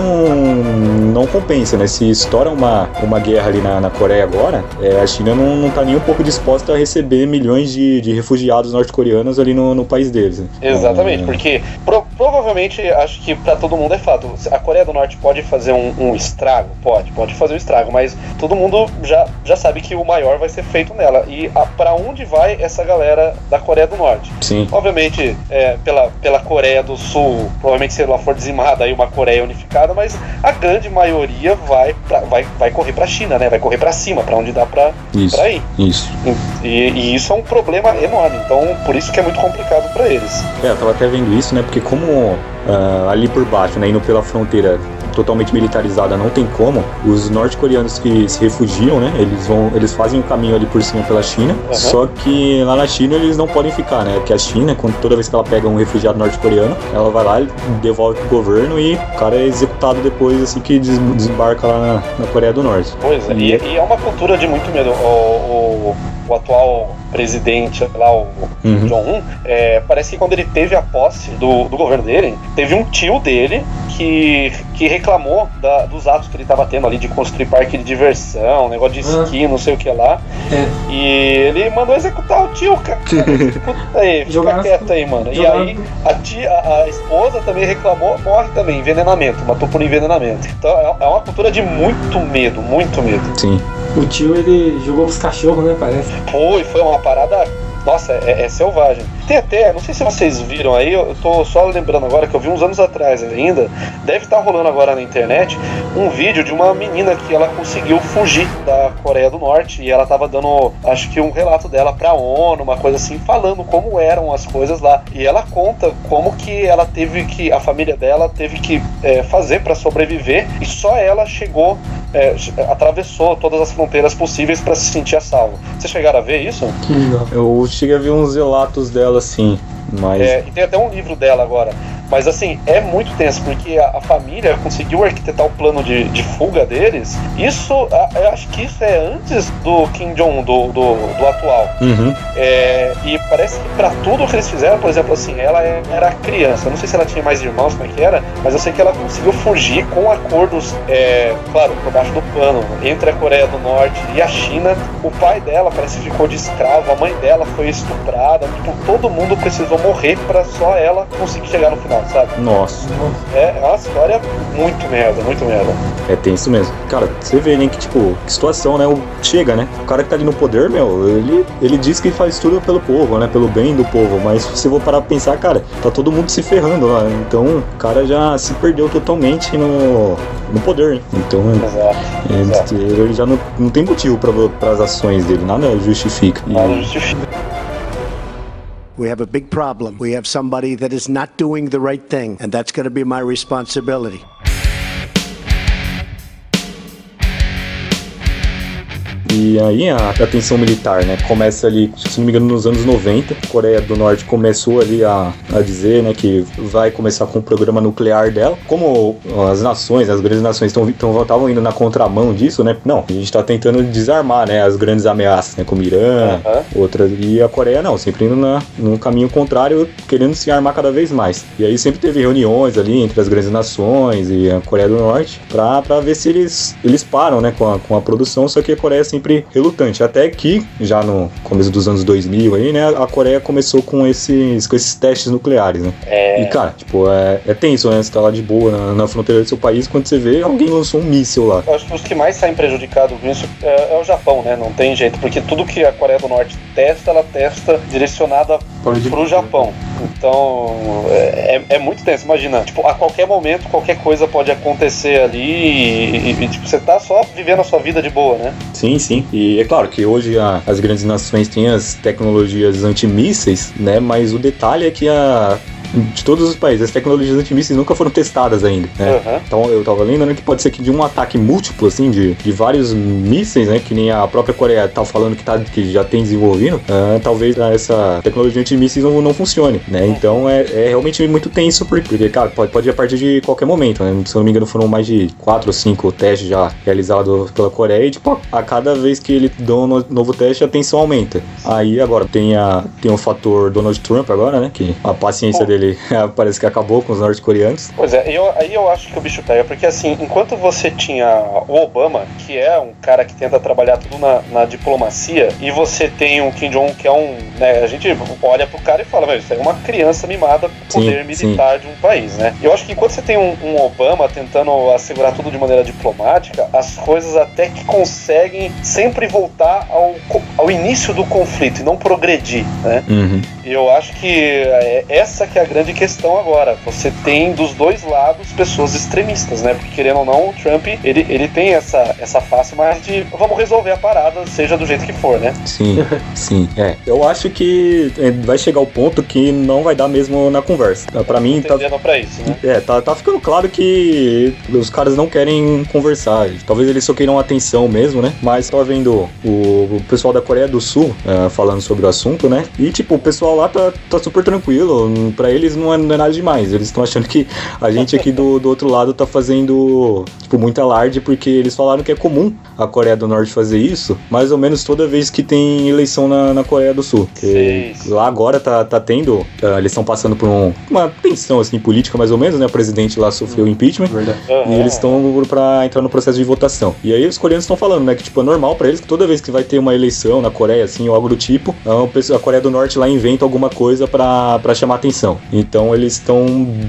não compensa, né, se estoura uma guerra ali na Coreia agora, a China não tá nem um pouco disposta a receber milhões de refugiados norte-coreanos ali no país deles. Né? Exatamente, porque provavelmente, acho que pra todo mundo é fato, a Coreia do Norte pode fazer um estrago, pode fazer um estrago, mas todo mundo já sabe que o maior vai ser feito nela. E pra onde vai essa galera da Coreia do Norte? Sim. Obviamente, pela Coreia do Sul, provavelmente se ela for dizimada aí uma Coreia unificada, mas a grande maioria vai correr pra China, né? Vai correr pra cima, pra onde dá pra ir. Isso. E isso é um problema enorme, então por isso que é muito complicado pra eles. Eu tava até vendo isso, né? Porque como ali por baixo, né, indo pela fronteira totalmente militarizada, não tem como, os norte-coreanos que se refugiam, né, eles fazem um caminho ali por cima pela China, só que lá na China eles não podem ficar, né, porque a China, toda vez que ela pega um refugiado norte-coreano, ela vai lá, devolve pro governo e o cara é executado depois, assim que desembarca lá na Coreia do Norte. Pois é, e é uma cultura de muito medo. o atual presidente lá, o Jong-un, parece que quando ele teve a posse do governo dele, teve um tio dele que reclamou dos atos que ele estava tendo ali de construir parque de diversão, negócio de esqui, não sei o que lá. E ele mandou executar o tio, cara. Fica quieto aí, mano. E aí a esposa também reclamou, morre também, envenenamento, matou por envenenamento. Então é uma cultura de muito medo, muito medo. Sim. O tio, ele jogou pros cachorros, né, parece. Foi uma parada... Nossa, é selvagem. Tem até, não sei se vocês viram aí, eu tô só lembrando agora que eu vi uns anos atrás ainda, deve estar rolando agora na internet, um vídeo de uma menina que ela conseguiu fugir da Coreia do Norte e ela tava dando, acho que um relato dela pra ONU, uma coisa assim, falando como eram as coisas lá. E ela conta como que ela teve que, a família dela teve que fazer pra sobreviver e só ela chegou, atravessou todas as fronteiras possíveis pra se sentir a salvo. Vocês chegaram a ver isso? Eu cheguei a ver uns relatos dela, assim, mas... e tem até um livro dela agora. Mas assim, é muito tenso, porque a família conseguiu arquitetar o plano de fuga deles. Isso, eu acho que isso é antes do Kim Jong-un, do atual. E parece que pra tudo que eles fizeram, por exemplo, assim, ela era criança. Eu não sei se ela tinha mais irmãos, como é que era, mas eu sei que ela conseguiu fugir com acordos, claro, por baixo do pano, entre a Coreia do Norte e a China. O pai dela parece que ficou de escravo, a mãe dela foi estuprada, tipo, todo mundo precisou morrer pra só ela conseguir chegar no final, sabe? Nossa. É uma história muito merda, muito merda. É tenso mesmo. Cara, você vê, né, que tipo, que situação, né? Chega, né? O cara que tá ali no poder, meu, ele diz que faz tudo pelo povo, né? Pelo bem do povo, mas se você for parar pra pensar, cara, tá todo mundo se ferrando lá. Então, o cara já se perdeu totalmente no poder, né? Então, Exato. Ele já não tem motivo para as ações dele, nada justifica. Nada justifica. We have a big problem. We have somebody that is not doing the right thing, and that's going to be my responsibility. E aí a tensão militar, né, começa ali, se não me engano, nos anos 90. A Coreia do Norte começou ali a dizer, né, que vai começar com o programa nuclear dela. Como as nações, as grandes nações estavam indo na contramão disso, né, não, a gente tá tentando desarmar, né, as grandes ameaças, né, como Irã, outras, e a Coreia não, sempre indo no caminho contrário, querendo se armar cada vez mais. E aí sempre teve reuniões ali entre as grandes nações e a Coreia do Norte pra ver se eles param, né, com a produção, só que a Coreia sempre relutante, até que já no começo dos anos 2000 aí, né, a Coreia começou com esses testes nucleares, né? E cara, tipo, é tenso, né, você tá lá de boa na fronteira do seu país, quando você vê, alguém lançou um míssil lá. Eu acho que os que mais saem prejudicados com isso é o Japão, né, não tem jeito, porque tudo que a Coreia do Norte testa, ela testa direcionada pro Japão. Então, é muito tenso, imagina, tipo, a qualquer momento, qualquer coisa pode acontecer ali e tipo, você tá só vivendo a sua vida de boa, né? Sim. E é claro que hoje as grandes nações têm as tecnologias antimísseis, né? Mas o detalhe é que de todos os países, as tecnologias antimísseis nunca foram testadas ainda, né? Então eu tava lendo, né, que pode ser que de um ataque múltiplo, assim, de vários mísseis, né, que nem a própria Coreia tá falando que já tem desenvolvido, talvez essa tecnologia antimísseis não funcione, né? Então é realmente muito tenso, porque, cara, pode ir a partir de qualquer momento, né? Se eu não me engano, foram mais de 4 ou 5 testes já realizados pela Coreia e, tipo, a cada vez que ele dá um novo teste, a tensão aumenta. Aí agora tem o fator Donald Trump agora, né, que a paciência dele parece que acabou com os norte-coreanos. Pois é, aí eu acho que o bicho pega, porque assim, enquanto você tinha o Obama, que é um cara que tenta trabalhar tudo na diplomacia, e você tem o Kim Jong-un, que é né, a gente olha pro cara e fala, velho, isso é uma criança mimada com poder militar de um país, né? E eu acho que enquanto você tem um Obama tentando assegurar tudo de maneira diplomática, as coisas até que conseguem sempre voltar ao início do conflito e não progredir, né? E eu acho que essa que é a grande questão agora. Você tem dos dois lados pessoas extremistas, né? Porque querendo ou não, o Trump, ele tem essa face mais de vamos resolver a parada, seja do jeito que for, né? Sim. Eu acho que vai chegar o ponto que não vai dar mesmo na conversa. Pra mim, tá pra isso, né? Tá ficando claro que os caras não querem conversar. Talvez eles só queiram atenção mesmo, né? Mas tava vendo o pessoal da Coreia do Sul falando sobre o assunto, né? E tipo, o pessoal lá tá super tranquilo, pra eles não é nada demais, eles estão achando que a gente aqui do outro lado tá fazendo, tipo, muito alarde, porque eles falaram que é comum a Coreia do Norte fazer isso, mais ou menos toda vez que tem eleição na Coreia do Sul. Lá agora tá tendo, eles estão passando por uma tensão, assim, política, mais ou menos, né, o presidente lá sofreu impeachment, e eles estão pra entrar no processo de votação. E aí os coreanos estão falando, né, que tipo, é normal pra eles que toda vez que vai ter uma eleição na Coreia, assim, ou algo do tipo, a Coreia do Norte lá inventa alguma coisa pra chamar atenção. Então eles estão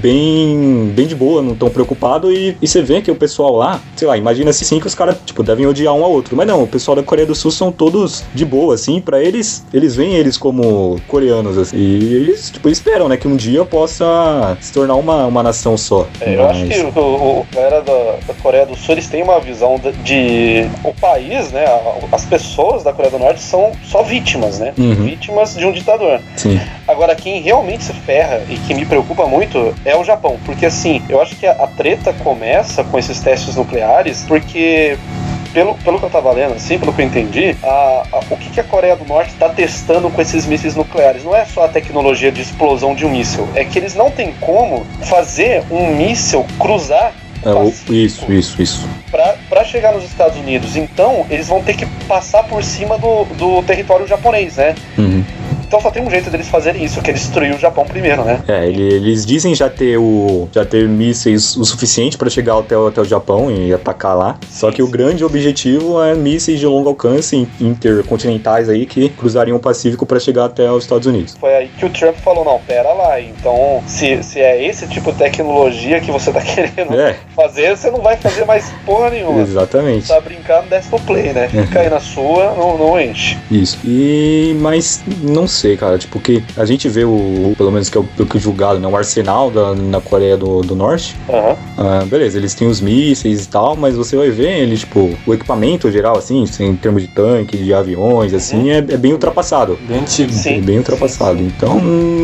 bem de boa, não estão preocupados, e você vê que o pessoal lá, sei lá, imagina-se sim que os caras, tipo, devem odiar um ao outro, mas não, o pessoal da Coreia do Sul são todos de boa, assim, pra eles veem eles como coreanos, assim, e eles, tipo, esperam, né, que um dia possa se tornar uma nação só. Eu acho que a galera da Coreia do Sul, eles têm uma visão de o país, né, as pessoas da Coreia do Norte são só vítimas, né, vítimas de um ditador. Sim. Agora, quem realmente se ferra e que me preocupa muito é o Japão, porque assim, eu acho que a treta começa com esses testes nucleares, porque pelo que eu tava lendo, assim, pelo que eu entendi, o que a Coreia do Norte tá testando com esses mísseis nucleares não é só a tecnologia de explosão de um míssil, é que eles não têm como fazer um míssil cruzar isso. Pra chegar nos Estados Unidos. Então, eles vão ter que passar por cima do território japonês, né? Então só tem um jeito deles fazerem isso, que é destruir o Japão primeiro, né? Eles dizem já ter mísseis o suficiente para chegar até o Japão e atacar lá. Só que o grande objetivo é mísseis de longo alcance intercontinentais aí que cruzariam o Pacífico para chegar até os Estados Unidos. Foi aí que o Trump falou, não, pera lá, então se é esse tipo de tecnologia que você tá querendo fazer, você não vai fazer mais porra nenhuma. Exatamente. Tá brincando, desce pro play, né? Fica aí na sua, não enche. Isso. Mas não sei, cara, tipo, que a gente vê pelo menos que é o julgado, né, o arsenal na Coreia do Norte. Beleza, eles têm os mísseis e tal, mas você vai ver eles, tipo, o equipamento geral, assim, em termos de tanque, de aviões, assim, é bem ultrapassado. Bem antigo. Bem ultrapassado. Então,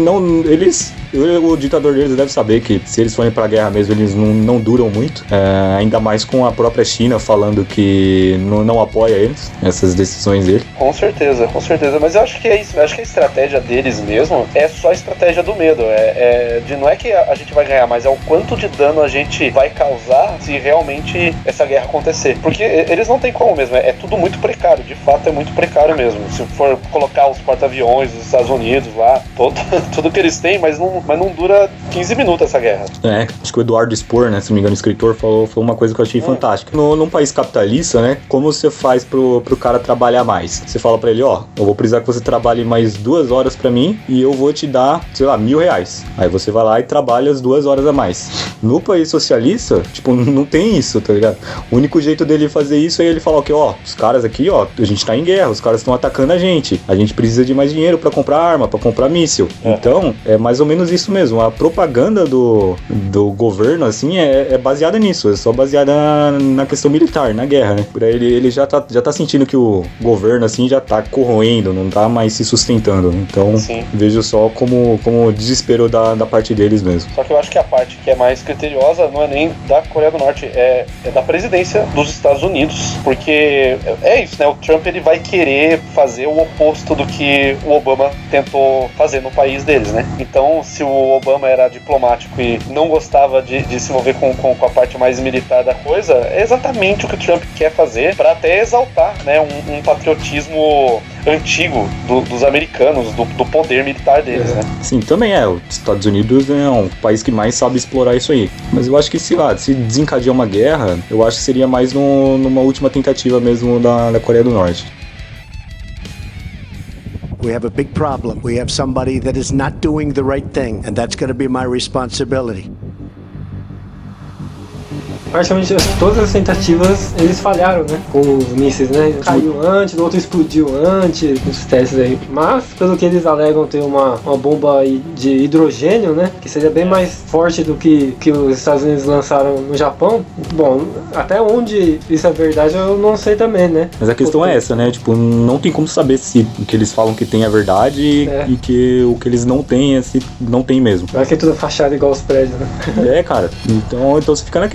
o ditador deles deve saber que se eles forem pra guerra mesmo, eles não duram muito, ainda mais com a própria China falando que não apoia eles, essas decisões dele. Com certeza, mas eu acho que é isso, eu acho que a estratégia deles mesmo é só a estratégia do medo, não é que a gente vai ganhar, mas é o quanto de dano a gente vai causar se realmente essa guerra acontecer, porque eles não tem como mesmo, é tudo muito precário, de fato é muito precário mesmo, se for colocar os porta-aviões dos Estados Unidos lá, tudo que eles têm, mas não dura 15 minutos essa guerra. Acho que o Eduardo Spohr, né, se não me engano, o escritor, foi uma coisa que eu achei fantástica. Num país capitalista, né, como você faz pro cara trabalhar mais? Você fala pra ele, eu vou precisar que você trabalhe mais 2 horas pra mim e eu vou te dar, sei lá, R$1.000. Aí você vai lá e trabalha as 2 horas a mais. No país socialista, tipo, não tem isso, tá ligado? O único jeito dele fazer isso é ele falar que, os caras aqui, a gente tá em guerra, os caras estão atacando a gente precisa de mais dinheiro pra comprar arma, pra comprar míssil. Então, é mais ou menos isso mesmo. A propaganda do governo, assim, é baseada nisso, é só baseada na questão militar, na guerra, né? Pra ele já tá sentindo que o governo, assim, já tá corroendo, não tá mais se sustentando. Então, vejo só como desespero da parte deles mesmo. Só que eu acho que a parte que é mais criteriosa não é nem da Coreia do Norte, é da presidência dos Estados Unidos, porque é isso, né? O Trump, ele vai querer fazer o oposto do que o Obama tentou fazer no país deles, né? Então, se o Obama era diplomático e não gostava de se envolver com a parte mais militar da coisa, é exatamente o que o Trump quer fazer para até exaltar, né, um patriotismo antigo dos americanos, do poder militar deles, né? Sim, também os Estados Unidos é um país que mais sabe explorar isso aí. Mas eu acho que se desencadear uma guerra, eu acho que seria mais numa última tentativa mesmo da Coreia do Norte. We have a big problem. We have somebody that is not doing the right thing, and that's going to be my responsibility. Praticamente todas as tentativas eles falharam, né? Com os mísseis, né? Caiu antes, o outro explodiu antes, os testes aí. Mas, pelo que eles alegam ter uma bomba de hidrogênio, né? Que seria bem mais forte do que os Estados Unidos lançaram no Japão. Bom, até onde isso é verdade eu não sei também, né? Mas a questão é essa, né? Tipo, não tem como saber se o que eles falam que tem é verdade e que o que eles não têm não tem mesmo. Vai que é tudo fachada igual os prédios, né? Cara. Então você fica naquela, né?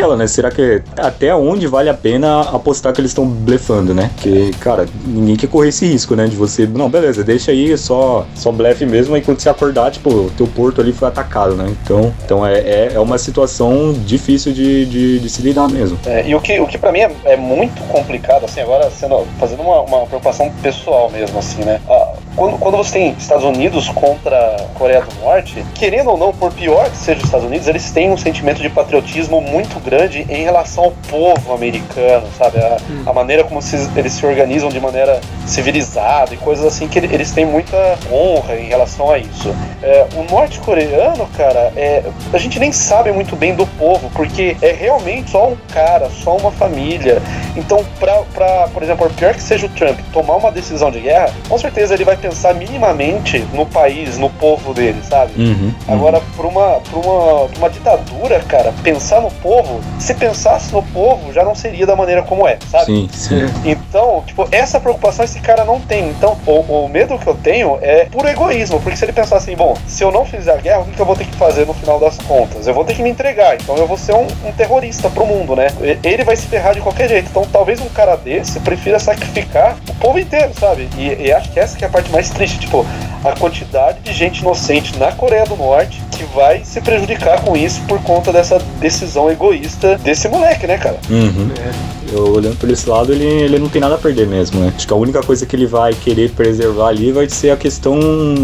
será que até onde vale a pena apostar que eles estão blefando, né? Porque, cara, ninguém quer correr esse risco, né? De você, não, beleza, deixa aí, só blefe mesmo, aí quando você acordar, tipo, teu porto ali foi atacado, né? Então é uma situação difícil de se lidar mesmo. E o que pra mim é muito complicado, assim, agora fazendo uma preocupação pessoal mesmo, assim, né? Quando você tem Estados Unidos contra a Coreia do Norte, querendo ou não, por pior que seja os Estados Unidos, eles têm um sentimento de patriotismo muito grande em relação ao povo americano, sabe? A maneira como eles se organizam de maneira civilizada e coisas assim, que eles têm muita honra em relação a isso. O norte-coreano, cara, a gente nem sabe muito bem do povo, porque é realmente só um cara, só uma família. Então, por exemplo, por pior que seja o Trump tomar uma decisão de guerra, com certeza ele vai pensar minimamente no país, no povo dele, sabe? Agora, por uma ditadura, cara, pensar no povo, se pensasse no povo, já não seria da maneira como é, sabe? Sim. Então, tipo, essa preocupação esse cara não tem. Então, o medo que eu tenho é puro egoísmo, porque se ele pensar assim, bom, se eu não fizer a guerra, o que eu vou ter que fazer no final das contas? Eu vou ter que me entregar, então eu vou ser um terrorista pro mundo, né? Ele vai se ferrar de qualquer jeito. Então, talvez um cara desse prefira sacrificar o povo inteiro, sabe? E acho que essa que é a parte mais triste, tipo, a quantidade de gente inocente na Coreia do Norte que vai se prejudicar com isso por conta dessa decisão egoísta desse moleque, né, cara? Eu, olhando por esse lado, ele não tem nada a perder mesmo, né? Acho que a única coisa que ele vai querer preservar ali vai ser a questão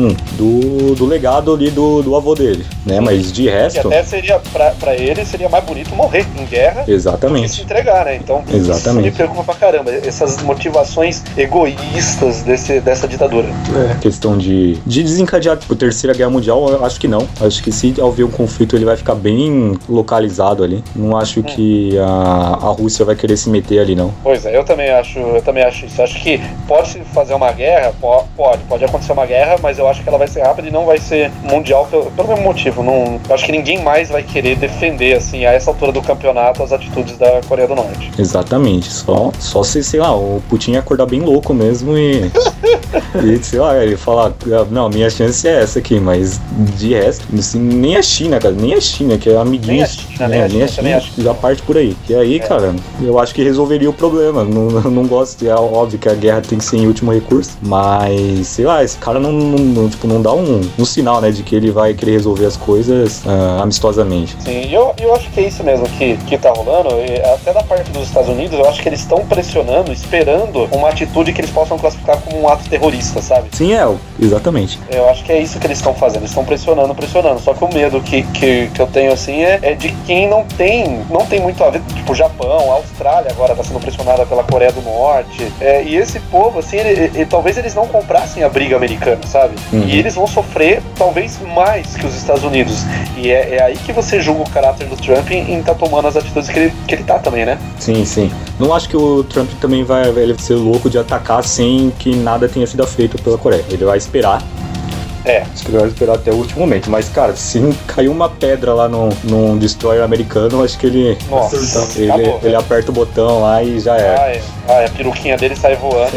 do legado ali do avô dele, né? Mas de resto... E até seria, pra ele, seria mais bonito morrer em guerra do que se entregar, né? Então, isso me preocupa pra caramba, essas motivações egoístas dessa ditadura. Questão de desencadear, tipo, Terceira Guerra Mundial, eu acho que não. Acho que se haver um conflito, ele vai ficar bem localizado ali. Não acho que a Rússia vai querer se meter ali, não. Pois é, eu também acho isso. Acho que pode fazer uma guerra, pode acontecer uma guerra, mas eu acho que ela vai ser rápida e não vai ser mundial pelo mesmo motivo. Não, acho que ninguém mais vai querer defender, assim, a essa altura do campeonato, as atitudes da Coreia do Norte. Exatamente. Só se, sei lá, o Putin acordar bem louco mesmo e sei lá, ele falar, não, minha chance é essa aqui, mas de resto, assim, nem a China, cara, nem a China, que é amiguinha, nem a China já parte por aí. E aí, cara, eu acho que resolveria o problema. Não gosto, é óbvio que a guerra tem que ser em último recurso, mas, sei lá, esse cara não dá um sinal, né, de que ele vai querer resolver as coisas amistosamente. Sim, eu acho que é isso mesmo que tá rolando, e até da parte dos Estados Unidos, eu acho que eles estão pressionando, esperando uma atitude que eles possam classificar como um ato terrorista, sabe? Sim, exatamente. Eu acho que é isso que eles estão fazendo, eles estão pressionando, só que o medo que eu tenho, assim, é de quem não tem muito a ver, tipo, Japão, a Austrália agora tá sendo pressionada pela Coreia do Norte, e esse povo, assim, talvez eles não comprassem a briga americana, sabe? E eles vão sofrer, talvez, mais que os Estados Unidos, e é aí que você julga o caráter do Trump em tá tomando as atitudes que ele tá também, né? Sim. Não acho que o Trump também vai ser louco de atacar sem que nada tenha sido feito pela Coreia. Ele vai esperar. Acho que ele vai esperar até o último momento. Mas, cara, se não cair uma pedra lá num destroyer americano, acho que ele aperta o botão lá e já é. A peruquinha dele sai voando.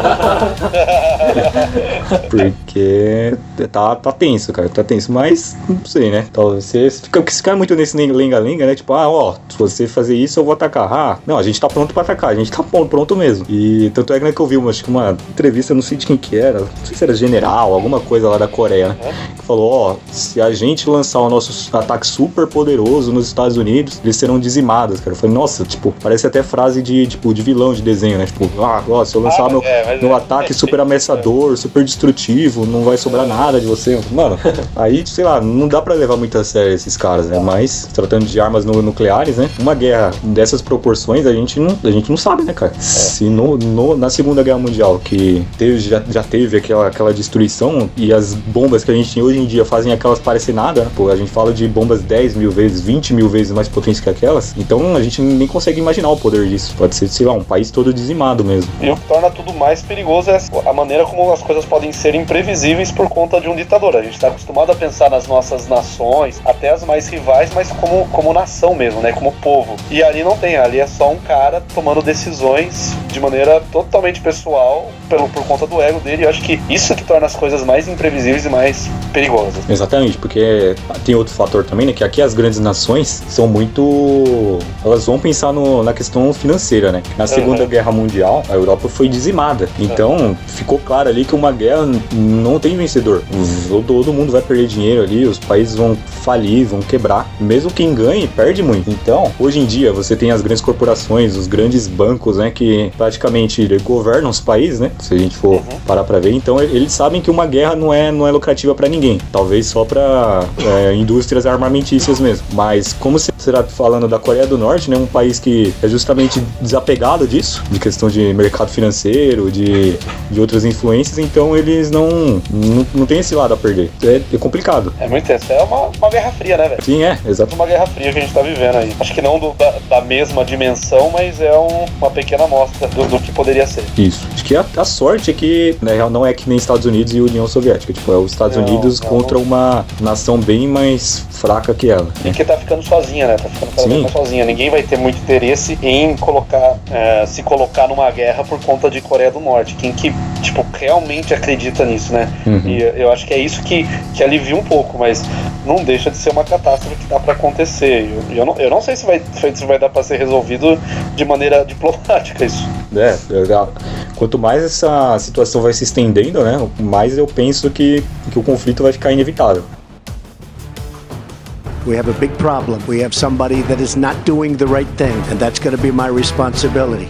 Porque tá tenso, cara. Tá tenso. Mas, não sei, né? Talvez você fica muito nesse lenga-lenga, né? Tipo, se você fazer isso, eu vou atacar. Não, a gente tá pronto pra atacar. A gente tá pronto mesmo. E tanto é que eu vi acho que uma entrevista, não sei de quem que era. Não sei se era general, alguma coisa lá da Coreia, né? Que falou, se a gente lançar o nosso ataque super poderoso nos Estados Unidos, eles serão dizimados, cara. Eu falei, nossa, tipo, parece até frase de vilão de desenho, né? Tipo, se eu lançar meu ataque super ameaçador, super destrutivo, não vai sobrar nada de você. Mano, aí, sei lá, não dá pra levar muito a sério esses caras, né? Mas, tratando de armas nucleares, né? Uma guerra dessas proporções, a gente não sabe, né, cara? Se na Segunda Guerra Mundial, que já teve aquela destruição, e as bombas que a gente tem hoje em dia fazem aquelas parecer nada, né? Pô, a gente fala de bombas 10 mil vezes, 20 mil vezes mais potentes que aquelas, então a gente nem consegue imaginar o poder disso. Pode ser, sei lá, um país todo todo dizimado mesmo. E o que torna tudo mais perigoso é a maneira como as coisas podem ser imprevisíveis por conta de um ditador. A gente está acostumado a pensar nas nossas nações, até as mais rivais, mas como nação mesmo, né? Como povo. E ali não tem, ali é só um cara tomando decisões de maneira totalmente pessoal, por conta do ego dele. Eu acho que isso que torna as coisas mais imprevisíveis e mais perigosas. Exatamente, porque tem outro fator também, né? Que aqui as grandes nações são muito... Elas vão pensar na questão financeira, né? Na Segunda Guerra Mundial, a Europa foi dizimada. Então, ficou claro ali que uma guerra não tem vencedor. Todo mundo vai perder dinheiro ali, os países vão falir, vão quebrar. Mesmo quem ganhe, perde muito. Então, hoje em dia, você tem as grandes corporações, os grandes bancos, né? Que praticamente governam os países, né? Se a gente for parar pra ver. Então, eles sabem que uma guerra não é lucrativa pra ninguém. Talvez só pra indústrias armamentícias mesmo. Mas, como você está falando da Coreia do Norte, né? Um país que é justamente desapegado disso, de questão de mercado financeiro, de outras influências, então eles não tem esse lado a perder. É complicado. É muito tenso. É uma guerra fria, né, velho? Sim, exato. Uma guerra fria que a gente tá vivendo aí. Acho que não da mesma dimensão, mas é uma pequena amostra do que poderia ser. Isso. Acho que a sorte é que, na real, não é que nem Estados Unidos e União Soviética. Tipo, é os Estados Unidos contra uma nação bem mais fraca que ela. E que tá ficando sozinha, né? Tá ficando cada vez mais sozinha. Ninguém vai ter muito interesse em se colocar numa guerra por conta de Coreia do Norte. Quem que, tipo, realmente acredita nisso, né? E eu acho que é isso que alivia um pouco, mas não deixa de ser uma catástrofe que dá pra acontecer. Eu não sei se vai dar pra ser resolvido de maneira diplomática isso. Quanto mais essa situação vai se estendendo, né? Mais eu penso que o conflito vai ficar inevitável. We have a big problem. We have somebody that is not doing the right thing, and that's going to be my responsibility.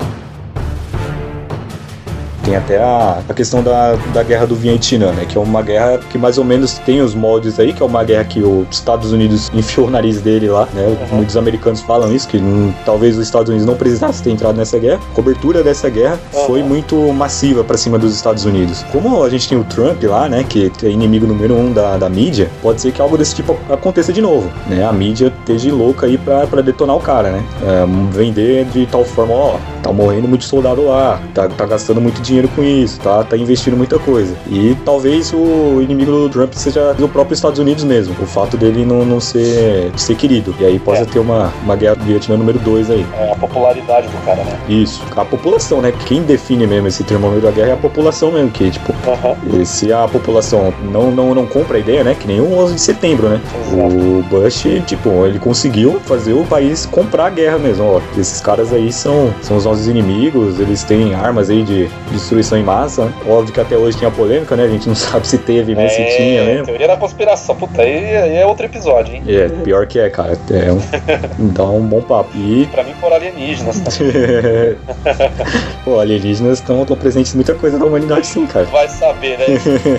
Tem até a questão da guerra do Vietnã, né? Que é uma guerra que mais ou menos tem os moldes aí, que é uma guerra que os Estados Unidos enfiou o nariz dele lá, né? Muitos americanos falam isso, que talvez os Estados Unidos não precisassem ter entrado nessa guerra. A cobertura dessa guerra foi muito massiva pra cima dos Estados Unidos. Como a gente tem o Trump lá, né? Que é inimigo número 1 da mídia, pode ser que algo desse tipo aconteça de novo, né? A mídia esteja louca aí pra detonar o cara, né? Vender de tal forma, tá morrendo muito soldado lá, tá gastando muito dinheiro com isso, tá investindo muita coisa. E talvez o inimigo do Trump seja o próprio Estados Unidos mesmo, o fato dele não ser querido. E aí pode ter uma guerra do Vietnã número 2 aí. A popularidade do cara, né? Isso. A população, né? Quem define mesmo esse termômetro da guerra é a população mesmo, que tipo, se a população não compra a ideia, né? Que nem o 11 de setembro, né? Exato. O Bush, tipo, ele conseguiu fazer o país comprar a guerra mesmo, ó. Esses caras aí são os nossos inimigos, eles têm armas aí de destruição em massa. Óbvio que até hoje tinha polêmica, né? A gente não sabe se teve, né? Se tinha mesmo. Teoria da conspiração. Puta, aí é outro episódio, hein? Pior que cara. Então, um bom papo. E... Pra mim, por alienígenas. Tá? Pô, alienígenas estão presentes em muita coisa da humanidade, sim, cara. Vai saber, né?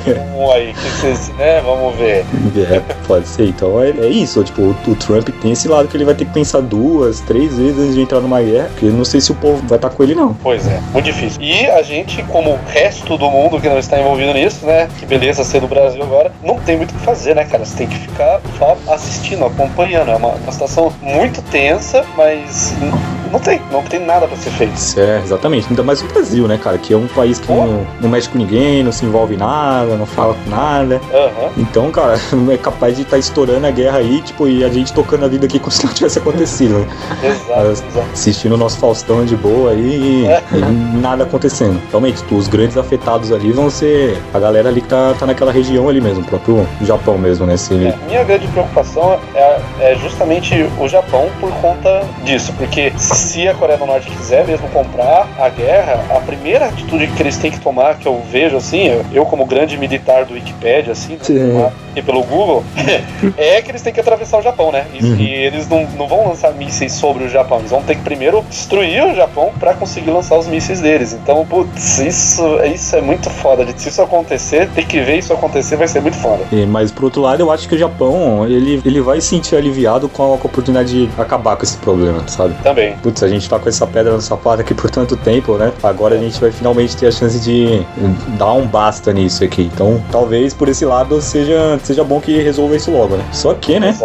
Vamos ver. Pode ser. Então, é isso. Tipo, o Trump tem esse lado que ele vai ter que pensar 2, 3 vezes antes de entrar numa guerra, porque eu não sei se o povo vai estar com ele, não. Pois é, muito difícil. E a gente, como o resto do mundo que não está envolvido nisso, né? Que beleza ser do Brasil agora, não tem muito o que fazer, né, cara? Você tem que ficar só assistindo, acompanhando. É uma situação muito tensa, mas não tem nada pra ser feito. Exatamente. Ainda mais o Brasil, né, cara? Que é um país que não mexe com ninguém, não se envolve em nada, não fala com nada. Então, cara, é capaz de estar estourando a guerra aí, tipo, e a gente tocando a vida aqui como se não tivesse acontecido, né? Exato. Assistindo o nosso Faustão de boa aí e nada acontecendo. Realmente, os grandes afetados ali vão ser a galera ali que tá naquela região ali mesmo, o próprio Japão mesmo, né? Minha grande preocupação é justamente o Japão por conta disso, porque se a Coreia do Norte quiser mesmo comprar a guerra, a primeira atitude que eles têm que tomar, que eu vejo assim, eu como grande militar do Wikipedia, assim, e pelo Google, é que eles têm que atravessar o Japão, né? E eles não vão lançar mísseis sobre o Japão, eles vão ter que primeiro destruir o Japão pra conseguir lançar os mísseis deles. Então, putz, isso é muito foda. Se isso acontecer, tem que ver isso acontecer, vai ser muito foda. Mas por outro lado, eu acho que o Japão, ele vai se sentir aliviado com a oportunidade de acabar com esse problema, sabe? Também. putz, a gente tá com essa pedra no sapato aqui por tanto tempo, né? Agora a gente vai finalmente ter a chance de dar um basta nisso aqui. Então, talvez por esse lado seja bom que resolva isso logo, né? Só que, né?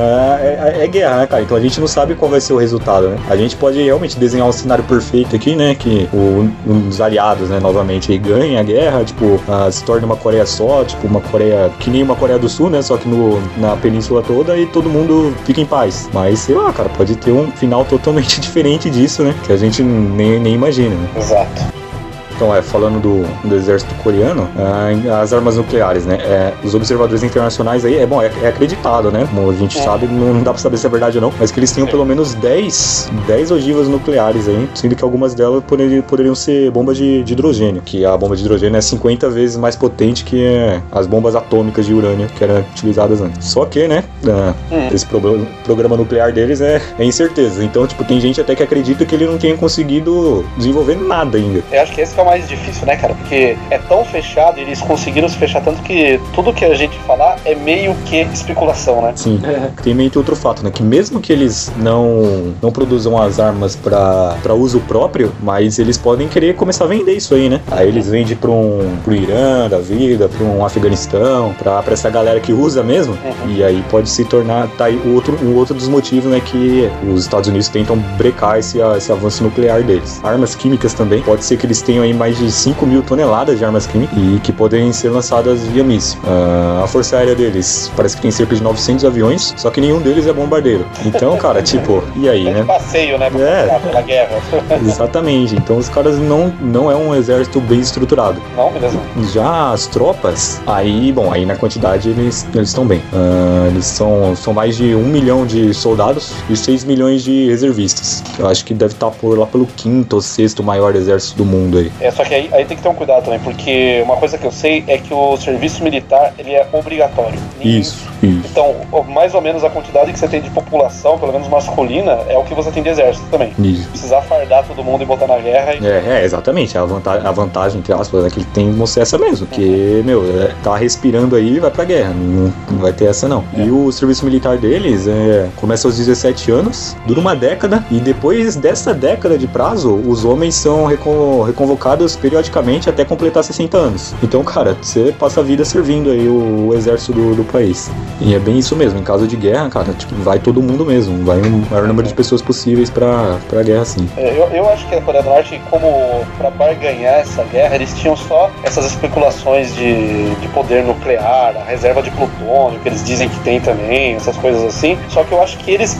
É guerra, né, cara? Então a gente não sabe qual vai ser o resultado, né? A gente pode realmente desenhar um cenário perfeito aqui, né? Que os aliados, né, novamente aí ganhem a guerra, tipo, se torne uma Coreia só, tipo, uma Coreia que nem uma Coreia do Sul, né? Só que na península toda e todo mundo fica em paz. Mas, sei lá, cara, pode ter um final totalmente diferente disso, né? Que a gente nem imagina, né? Exato. Então, falando do exército coreano, as armas nucleares, né? Os observadores internacionais aí, é acreditado, né? Como a gente sabe, não dá pra saber se é verdade ou não, mas que eles tenham pelo menos 10 ogivas nucleares aí, sendo que algumas delas poderiam ser bombas de hidrogênio, que a bomba de hidrogênio é 50 vezes mais potente que as bombas atômicas de urânio que eram utilizadas antes. Só que, né? Esse programa nuclear deles é incerteza. Então, tipo, tem gente até que acredita que ele não tenha conseguido desenvolver nada ainda. Eu acho que esse é o mais difícil, né, cara? Porque é tão fechado, eles conseguiram se fechar tanto que tudo que a gente falar é meio que especulação, né? Sim. Tem meio que outro fato, né? Que mesmo que eles não produzam as armas pra uso próprio, mas eles podem querer começar a vender isso aí, né? Aí eles vendem pro Irã da vida, pra um Afeganistão, pra essa galera que usa mesmo. E aí pode se tornar, tá aí um outro dos motivos, né, que os Estados Unidos tentam brecar esse avanço nuclear deles. Armas químicas também, pode ser que eles tenham aí mais de 5.000 toneladas de armas químicas e que podem ser lançadas via míssil. A força aérea deles parece que tem cerca de 900 aviões, só que nenhum deles é bombardeiro. Então, cara, tipo, e aí, né? Passeio, né? Pela guerra. Exatamente. Então os caras não é um exército bem estruturado. Não, beleza. Já as tropas, aí na quantidade eles estão bem. Eles são mais de 1 milhão de soldados e 6 milhões de reservistas. Eu acho que deve estar lá pelo 5º ou 6º maior exército do mundo aí. Só que aí tem que ter um cuidado também, porque uma coisa que eu sei é que o serviço militar, ele é obrigatório. Isso. Então, mais ou menos a quantidade que você tem de população, pelo menos masculina, é o que você tem de exército também. Isso. Precisar fardar todo mundo e botar na guerra. Exatamente. A vantagem, entre aspas, é que ele tem que mostrar essa mesmo. Porque, tá respirando aí e vai pra guerra. Não vai ter essa, não. E o serviço militar deles começa aos 17 anos, dura uma década, e depois dessa década de prazo, os homens são reconvocados periodicamente até completar 60 anos. Então, cara, você passa a vida servindo aí o exército do país. E é bem isso mesmo. Em caso de guerra, cara, tipo, vai todo mundo mesmo. Vai um maior número de pessoas possíveis pra guerra, sim. Eu acho que a Coreia do Norte, como pra barganhar essa guerra, eles tinham só essas especulações de poder nuclear, a reserva de plutônio, que eles dizem que tem também, essas coisas assim. Só que eu acho que eles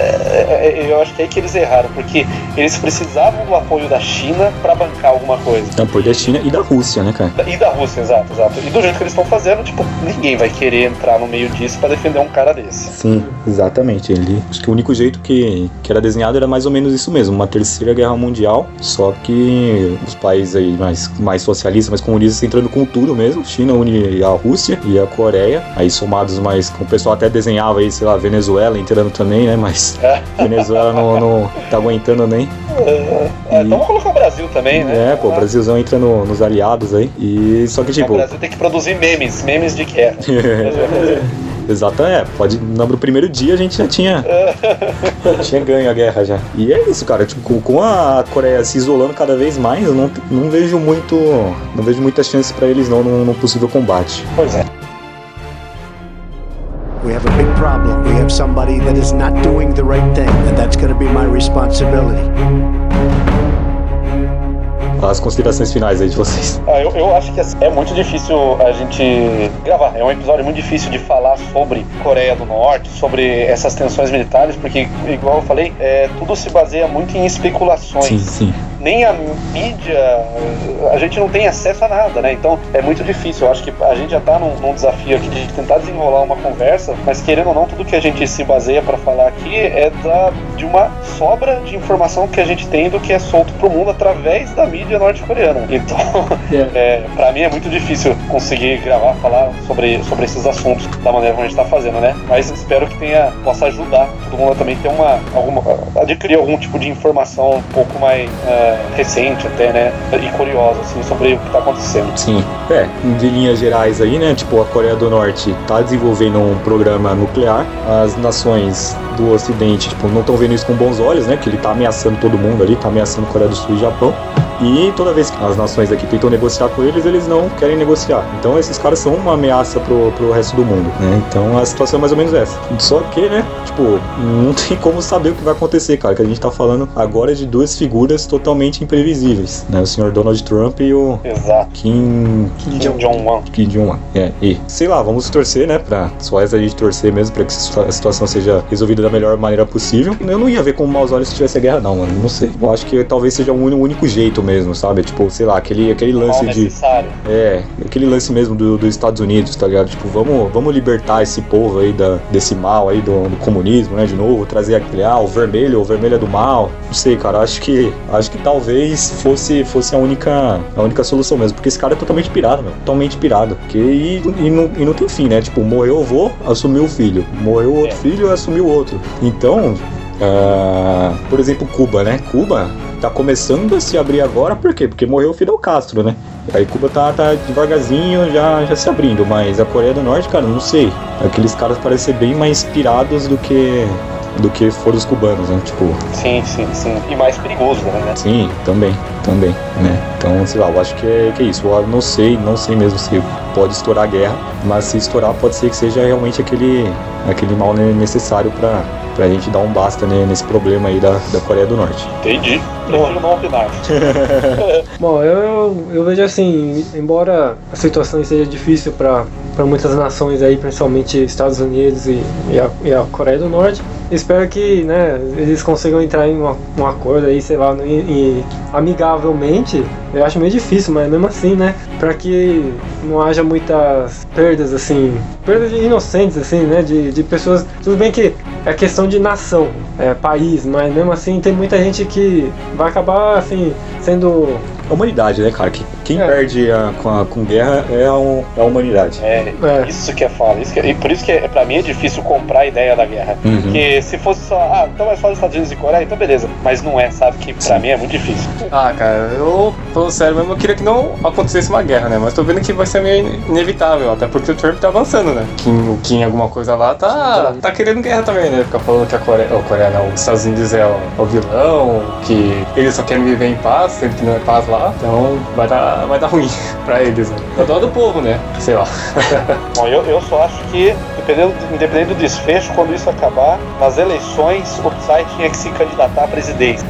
eu acho que é aí que eles erraram, porque eles precisavam do apoio da China pra bancar alguma coisa. Apoio da China e da Rússia, né, cara? E da Rússia, exato. E do jeito que eles estão fazendo, tipo, ninguém vai querer entrar no meio disso pra defender um cara desse. Sim, exatamente. Acho que o único jeito que era desenhado era mais ou menos isso mesmo, uma terceira guerra mundial, só que os países aí mais socialistas, mais comunistas entrando com tudo mesmo. China une a Rússia e a Coreia, aí somados mais, com o pessoal até desenhava aí, sei lá, Venezuela entrando também, né, mas Venezuela não tá aguentando nem. Então vamos colocar o Brasil também, né? O Brasilzão entra nos aliados aí, e só que tipo... O Brasil tem que produzir memes de guerra. Exato, no primeiro dia a gente já tinha ganho a guerra já. E é isso, cara, tipo, com a Coreia se isolando cada vez mais, eu não vejo muitas chances pra eles no possível combate. Pois é. We have a big problem. We have somebody that is not doing the right thing, and that's going to be my responsibility. As considerações finais aí de vocês. Eu acho que é muito difícil a gente gravar. É um episódio muito difícil de falar sobre Coreia do Norte, sobre essas tensões militares, porque, igual eu falei, tudo se baseia muito em especulações. Sim. Nem a mídia, a gente não tem acesso a nada, né? Então é muito difícil. Eu acho que a gente já tá num desafio aqui de tentar desenrolar uma conversa, mas querendo ou não, tudo que a gente se baseia para falar aqui é de uma sobra de informação que a gente tem do que é solto pro mundo através da mídia mídia norte-coreana. Então, pra mim é muito difícil conseguir falar sobre esses assuntos da maneira como a gente tá fazendo, né? Mas espero que possa ajudar todo mundo a também ter adquirir algum tipo de informação um pouco mais recente até, né? E curiosa, assim, sobre o que tá acontecendo. Sim. De linhas gerais aí, né? Tipo, a Coreia do Norte tá desenvolvendo um programa nuclear. As nações do Ocidente, tipo, não estão vendo isso com bons olhos, né? Que ele tá ameaçando todo mundo ali, tá ameaçando Coreia do Sul e Japão. E toda vez que as nações aqui tentam negociar com eles, eles não querem negociar. Então esses caras são uma ameaça pro resto do mundo, né? Então a situação é mais ou menos essa. Só que, né, tipo, não tem como saber o que vai acontecer, cara. Que a gente tá falando agora de duas figuras totalmente imprevisíveis, né? O senhor Donald Trump e o Kim Jong-un. Kim Jong-un. E sei lá, vamos torcer, né? Só essa a gente torcer mesmo pra que a situação seja resolvida da melhor maneira possível. Eu não ia ver com maus olhos se tivesse a guerra, não, mano. Não sei. Eu acho que talvez seja o único jeito mesmo, sabe? Tipo, sei lá, aquele lance de... aquele lance mesmo dos Estados Unidos, tá ligado? Tipo, vamos libertar esse povo aí desse mal aí do comunismo, né? De novo, trazer o vermelho é do mal. Não sei, cara, acho que talvez fosse a única solução mesmo, porque esse cara é totalmente pirado, meu. Totalmente pirado. E não tem fim, né? Tipo, morreu o avô, assumiu o filho. Morreu o outro filho, assumiu o outro. Então... por exemplo, Cuba, né? Cuba tá começando a se abrir agora, por quê? Porque morreu o Fidel Castro, né? Aí Cuba tá devagarzinho já se abrindo, mas a Coreia do Norte, cara, não sei. Aqueles caras parecem ser bem mais pirados do que foram os cubanos, né? Tipo... Sim. E mais perigoso, né? Sim, também, né? Então, sei lá, eu acho que é isso. Eu não sei mesmo se pode estourar a guerra, mas se estourar pode ser que seja realmente aquele mal necessário pra gente dar um basta, né, nesse problema aí da Coreia do Norte. Entendi. Prefiro não opinar. Bom, eu vejo assim, embora a situação seja difícil para muitas nações aí, principalmente Estados Unidos e a Coreia do Norte, espero que, né, eles consigam entrar em um acordo aí, sei lá, amigavelmente. Eu acho meio difícil, mas mesmo assim, né, para que não haja muitas perdas, assim, perdas de inocentes, assim, né, de pessoas. Tudo bem que é questão de nação, país, mas mesmo assim tem muita gente que vai acabar, assim, sendo... A humanidade, né, cara? Quem perde com guerra é a humanidade. Isso que é foda. E por isso que pra mim é difícil comprar a ideia da guerra. Uhum. Porque se fosse só, então é só os Estados Unidos e Coreia, então beleza. Mas não é, sabe? Que pra mim é muito difícil. Cara, falando sério mesmo, eu queria que não acontecesse uma guerra, né? Mas tô vendo que vai ser meio inevitável, até porque o Trump tá avançando, né? O Kim alguma coisa lá tá querendo guerra também, né? Fica falando que a Coreia não, os Estados Unidos é o vilão, que eles só querem viver em paz, sendo que não é paz lá. Então vai dar ruim pra eles, né? É dó do povo, né? Sei lá. Bom, eu só acho que, independente do desfecho, quando isso acabar, nas eleições, o Psy tinha que se candidatar à presidência.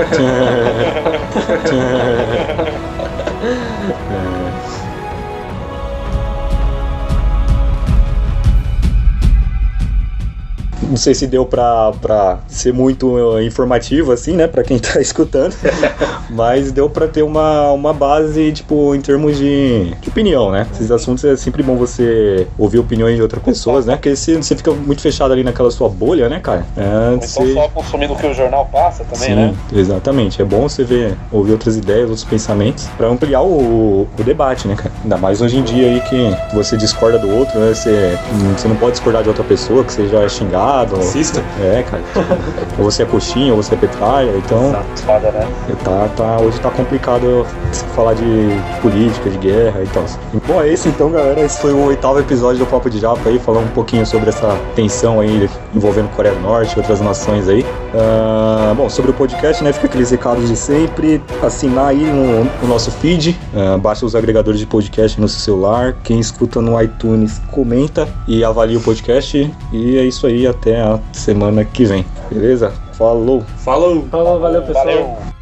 Não sei se deu pra ser muito informativo, assim, né, pra quem tá escutando, mas deu pra ter uma base, tipo, em termos de opinião, né? Esses assuntos é sempre bom você ouvir opiniões de outras pessoas, né? Porque você fica muito fechado ali naquela sua bolha, né, cara? Então só consumindo o que o jornal passa também, sim, né? Exatamente. É bom você ouvir outras ideias, outros pensamentos, pra ampliar o debate, né, cara? Ainda mais hoje em dia aí que você discorda do outro, né? Você não pode discordar de outra pessoa, que você já é xingado. Racista? Cara. Ou você é coxinha, ou você é petralha, então... Exato, né? Hoje tá complicado falar de política, de guerra e tal. Bom, é isso então, galera. Esse foi o 8º episódio do Papo de Japa aí, falando um pouquinho sobre essa tensão aí envolvendo Coreia do Norte e outras nações aí. Bom, sobre o podcast, né, fica aqueles recados de sempre. Assinar aí no nosso feed, baixa os agregadores de podcast no seu celular. Quem escuta no iTunes, comenta e avalia o podcast. E é isso aí, até a semana que vem. Beleza? Falou! Valeu, pessoal! Valeu.